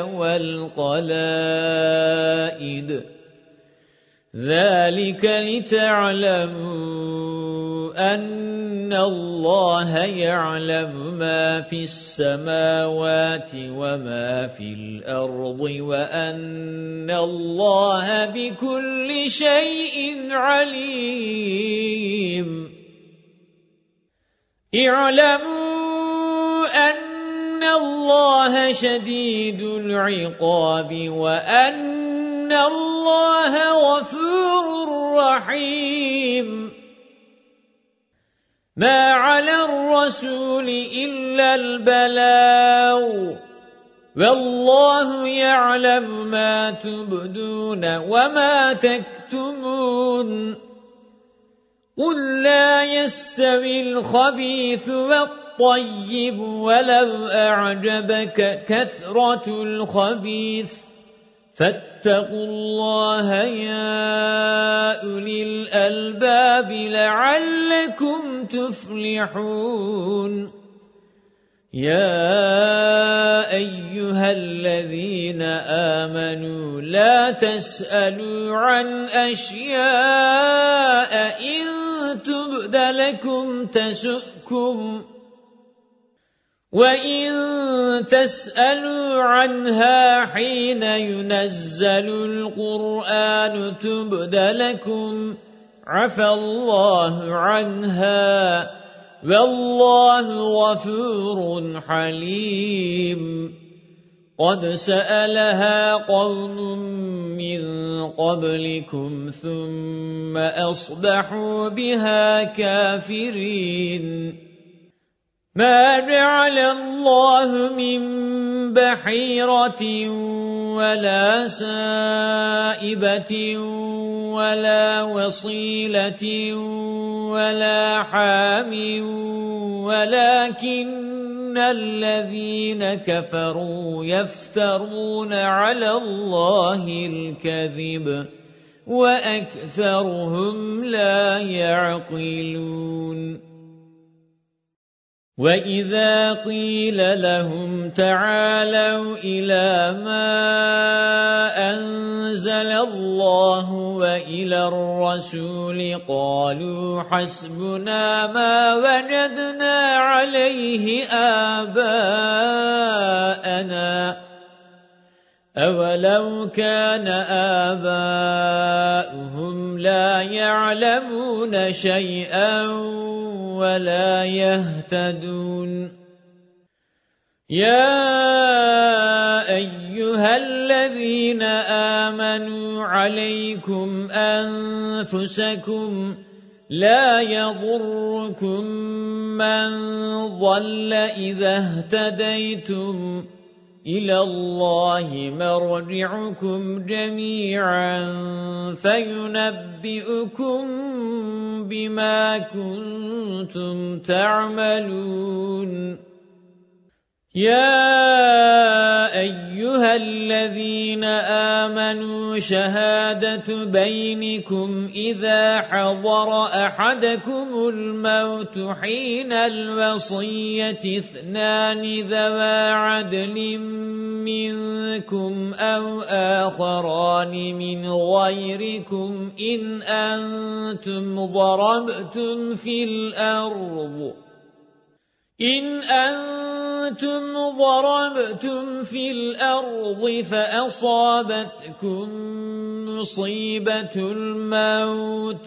وَالْقَلَائِدَ ذَلِكَ لِتَعْلَمُوا أَنَّ اللَّهَ يَعْلَمُ مَا فِي السَّمَاوَاتِ وَمَا فِي الْأَرْضِ وَأَنَّ اللَّهَ بِكُلِّ شَيْءٍ عَلِيمٌ اعْلَمُوا أَنَّ وَأَنَّ اللَّهَ شَدِيدُ الْعِقَابِ وَأَنَّ اللَّهَ غَفُورٌ رَّحِيمٌ مَا عَلَى الرَّسُولِ إِلَّا الْبَلَاغُ وَاللَّهُ يَعْلَمُ مَا تُبْدُونَ وَمَا تَكْتُمُونَ قُل لَّا يَسْتَوِي الْخَبِيثُ وَالطَّيِّبُ وَلَوْ أَعْجَبَكَ كَثْرَةُ الْخَبِيثِ فَاتَّقُوا اللَّهَ يَا أُولِي الْأَلْبَابِ لَعَلَّكُمْ تُفْلِحُونَ يَا أَيُّهَا الَّذِينَ آمَنُوا لَا تَسْأَلُوا عَنْ أَشْيَاءَ إِن تُبْدَ لَكُمْ تَسُؤْكُمْ وَإِن تَسْأَلُوا عَنْهَا حِينَ يُنَزَّلُ الْقُرْآنُ تُبْدَ لَكُمْ عَفَا اللَّهُ عَنْهَا وَاللَّهُ غَفُورٌ حَلِيمٌ قَدْ سَأَلَهَا قَوْمٌ مِّن قَبْلِكُمْ ثُمَّ أَصْبَحُوا بِهَا كَافِرِينَ مَا جَعَلَ اللَّهُ مِن بَحِيرَةٍ وَلَا سَائِبَةٍ وَلَا وَصِيلَةٍ وَلَا حَامٍ وَلَكِنَّ الَّذِينَ كَفَرُوا يَفْتَرُونَ عَلَى اللَّهِ الْكَذِبَ وَأَكْثَرُهُمْ لَا يَعْقِلُونَ وَإِذَا قِيلَ لَهُمْ تَعَالَوْا إِلَى مَا أَنزَلَ اللَّهُ وَإِلَى الرَّسُولِ قَالُوا حَسْبُنَا مَا وَجَدْنَا عَلَيْهِ آبَاءَنَا أَوَلَوْ كَانَ آبَاؤُهُمْ لَا يَعْلَمُونَ شَيْئًا وَلَا يَهْتَدُونَ يَا أَيُّهَا الَّذِينَ آمَنُوا عَلَيْكُمْ أَنفُسَكُمْ لَا يَضُرُّكُمْ مَنْ ضَلَّ إِذَا اهْتَدَيْتُمْ إِلَى اللَّهِ مَرْجِعُكُمْ جَمِيعًا فَيُنَبِّئُكُم بِمَا كُنتُمْ تَعْمَلُونَ يَا أَيُّهَا الَّذِينَ آمَنُوا شَهَادَةُ بَيْنِكُمْ إِذَا حَضَرَ أَحَدَكُمُ الْمَوْتُ حِينَ الْوَصِيَّةِ اثْنَانِ ذَوَا عَدْلٍ مِّنكُمْ أَوْ آخَرَانِ مِنْ غَيْرِكُمْ إِنْ أَنْتُمْ ضَرَبْتُمْ فِي الْأَرْضِ إِنْ أَنْتُمْ ضَرَبْتُمْ فِي الْأَرْضِ فَأَصَابَتْكُمْ مُصِيبَةُ الْمَوْتِ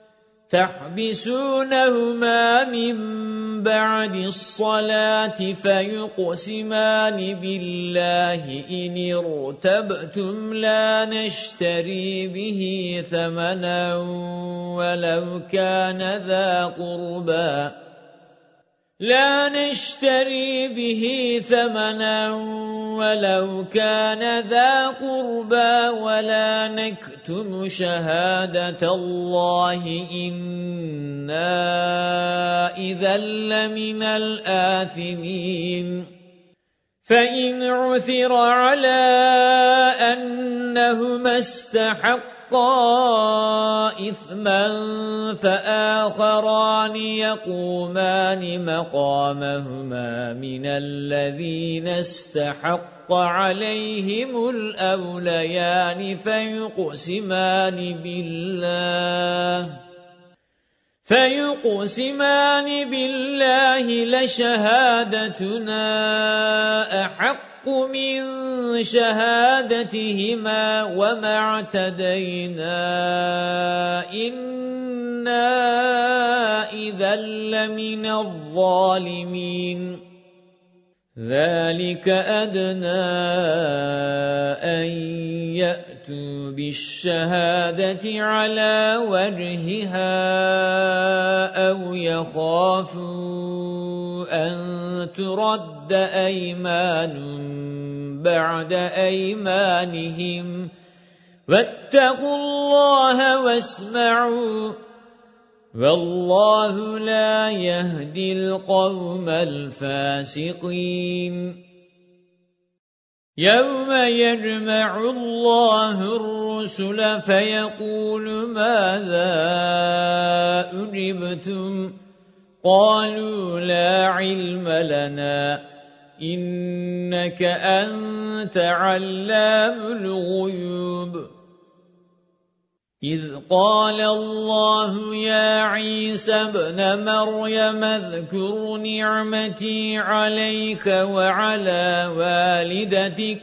تَحْبِسُونَهُمَا مِنْ بَعْدِ الصَّلَاةِ فَيُقْسِمَانِ بِاللَّهِ إِنِ ارْتَبْتُمْ لَا نَشْتَرِي بِهِ ثَمَنًا وَلَوْ كَانَ ذَا قُرْبَى لا نشتري به ثمنا ولو كان ذا قربى ولا نكتم شهادة الله إنا إذا لمن الآثمين فإن عثر على أنهما استحقا إثما فآخران يقومان مقامهما من الذين استحق عليهم الأوليان فيقسمان بالله فيقسمان بالله لشهادتنا أحق مِنْ شَهَادَتِهِمَا وَمَا اعْتَدَيْنَا إِنَّا إِذًا لَّمِنَ الظَّالِمِينَ ذَلِكَ أَدْنَى أَن يَأْتُوا بِالشَّهَادَةِ عَلَى وَجْهِهَا أَوْ يَخَافُوا أَن تُرَدَّ أَيْمَانٌ بَعْدَ أَيْمَانِهِمْ وَاتَّقُوا اللَّهَ وَاسْمَعُوا وَاللَّهُ لَا يَهْدِي الْقَوْمَ الْفَاسِقِينَ يَوْمَ يَجْمَعُ اللَّهُ الرُّسُلَ فَيَقُولُ مَاذَا أُجِبْتُمْ قَالُوا لَا عِلْمَ لَنَا إِنَّكَ أَنْتَ عَلَّامُ الْغُيُوبِ إِذْ قَالَ اللَّهُ يَا عِيسَى ابْنَ مَرْيَمَ اذْكُرْ نِعْمَتِي عَلَيْكَ وَعَلَى وَالِدَتِكَ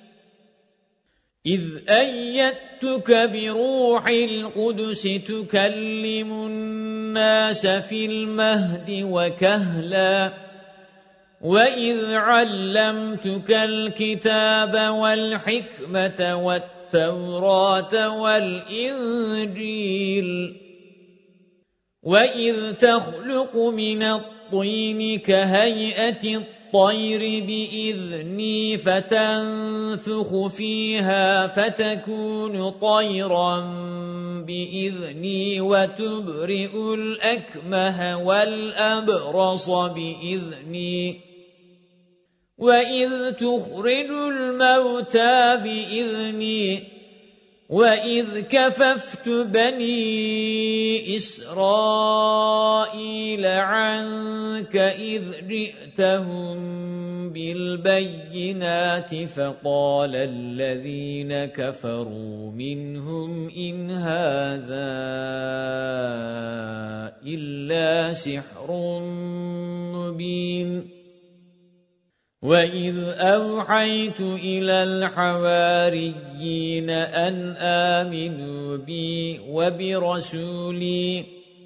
إِذْ أَيَّدتُّكَ بِرُوحِ الْقُدُسِ تُكَلِّمُ النَّاسَ فِي الْمَهْدِ وَكَهْلًا وَإِذْ عَلَّمْتُكَ الْكِتَابَ وَالْحِكْمَةَ وَالتَّوْرَاةَ وَالْإِنْجِيلَ وَإِذْ تَخْلُقُ مِنَ الطِّينِ كَهَيْئَةِ الطَّيْرِ بِإِذْنِي فَتَنفُخُ فِيهَا فَتَكُونُ طَيْرًا بِإِذْنِي وَتُبْرِئُ الْأَكْمَهَ وَالْأَبْرَصَ بِإِذْنِي وَإِذْ تُخْرِجُ الْمَوْتَى بِإِذْنِي وَإِذْ كَفَفْتُ بَنِي إِسْرَائِيلَ عَنكَ إِذْ جِئْتَهُم بِالْبَيِّنَاتِ فَقَالَ الَّذِينَ كَفَرُوا مِنْهُمْ إِنْ هَذَا إِلَّا سِحْرٌ مُبِينٌ وَإِذْ أَوْحَيْتُ إِلَى الْحَوَارِيِّينَ أَنْ آمِنُوا بِي وَبِرَسُولِي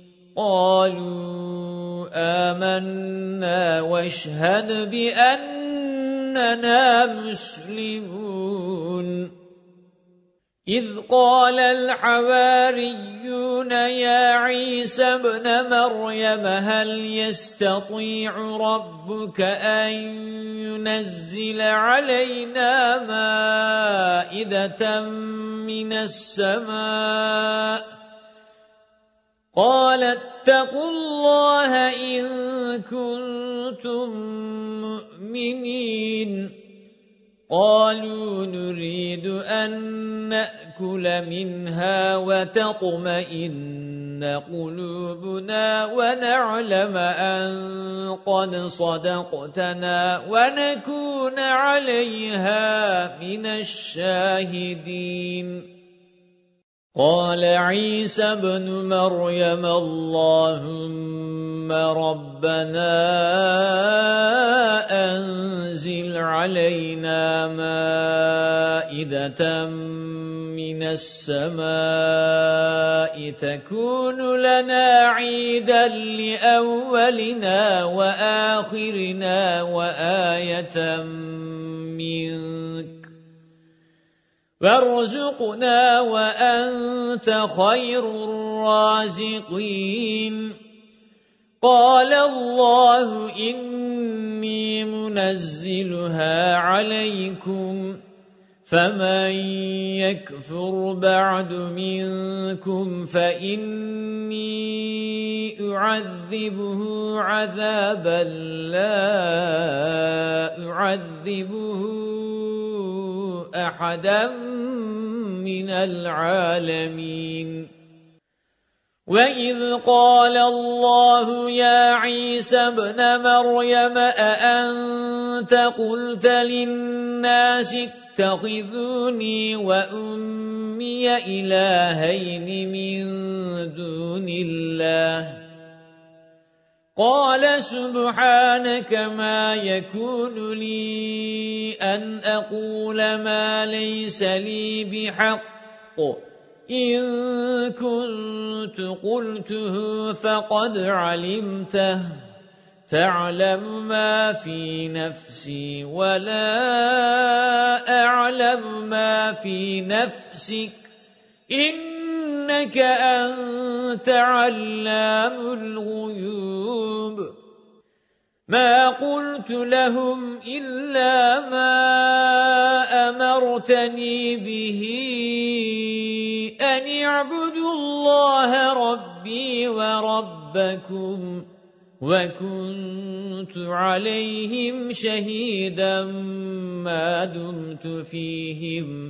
قَالُوا آمَنَّا وَاشْهَدْ بِأَنَّنَا مُسْلِمُونَ إِذْ قَالَ الْحَوَارِيُّونَ يَا عِيسَى ابْنَ مَرْيَمَ هَلْ يَسْتَطِيعُ رَبُّكَ أَن يُنَزِّلَ عَلَيْنَا مَائِدَةً مِنَ السَّمَاءِ قَالَ اتَّقُوا اللَّهَ إِن كُنتُم مُّؤْمِنِينَ قالوا نريد أن نأكل منها وتطمئن قلوبنا ونعلم أن قد صدقتنا ونكون عليها من الشاهدين قال عيسى ابن مريم اللهم ربنا أنزل علينا مائدة من السماء تكون لنا عيدا لأولنا وآخرنا وآية منك وارزقنا وأنت خير الرازقين قال الله إني منزلها عليكم فمن يكفر بعد منكم فإني أعذبه عذابا لا أعذبه أحدا من العالمين وَإِذْ قَالَ اللَّهُ يَا عِيسَى ابْنَ مَرْيَمَ أَأَنْتَ قُلْتَ لِلنَّاسِ اتَّخِذُونِي وَأُمِّيَ إِلَٰهَيْنِ مِن دُونِ اللَّهِ قَالَ سُبْحَانَكَ مَا يَكُونُ لِي أَنْ أَقُولَ مَا لَيْسَ لِي بِحَقٍّ إِن كُنتُ قُلْتُهُ فَقَدْ عَلِمْتَهُ تعلم ما في نفسي ولا أعلم ما في نفسك إنك أنت علام الغيوب ما قلت لهم إلا ما أمرتني به أن اعبدوا الله ربي وربكم وكنت عليهم شهيدا ما دمت فيهم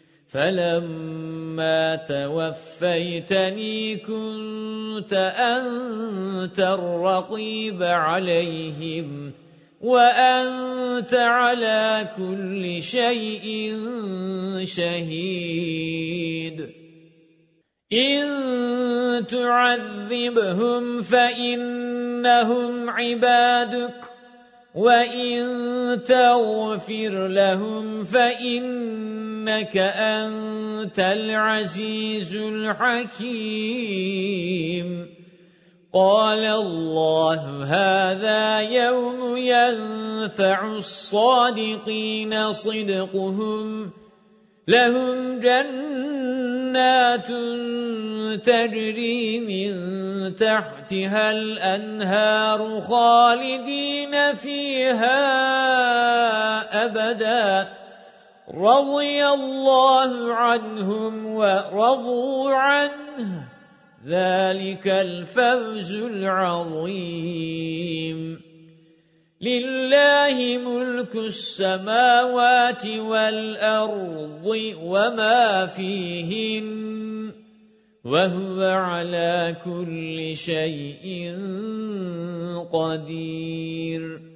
فلما توفيتني كنت أنت الرقيب عليهم وأنت على كل شيء شهيد إن تعذبهم فإنهم عبادك وإن تغفر لهم فإنك أنت العزيز الحكيم قال الله هذا يوم ينفع الصادقين صدقهم لهم جنات تجري من تحتها الأنهار خالدين فيها أبدا رضي الله عنهم ورضوا عنه ذلك الفوز العظيم لله ملك السماوات والأرض وما فيهن وهو على كل شيء قدير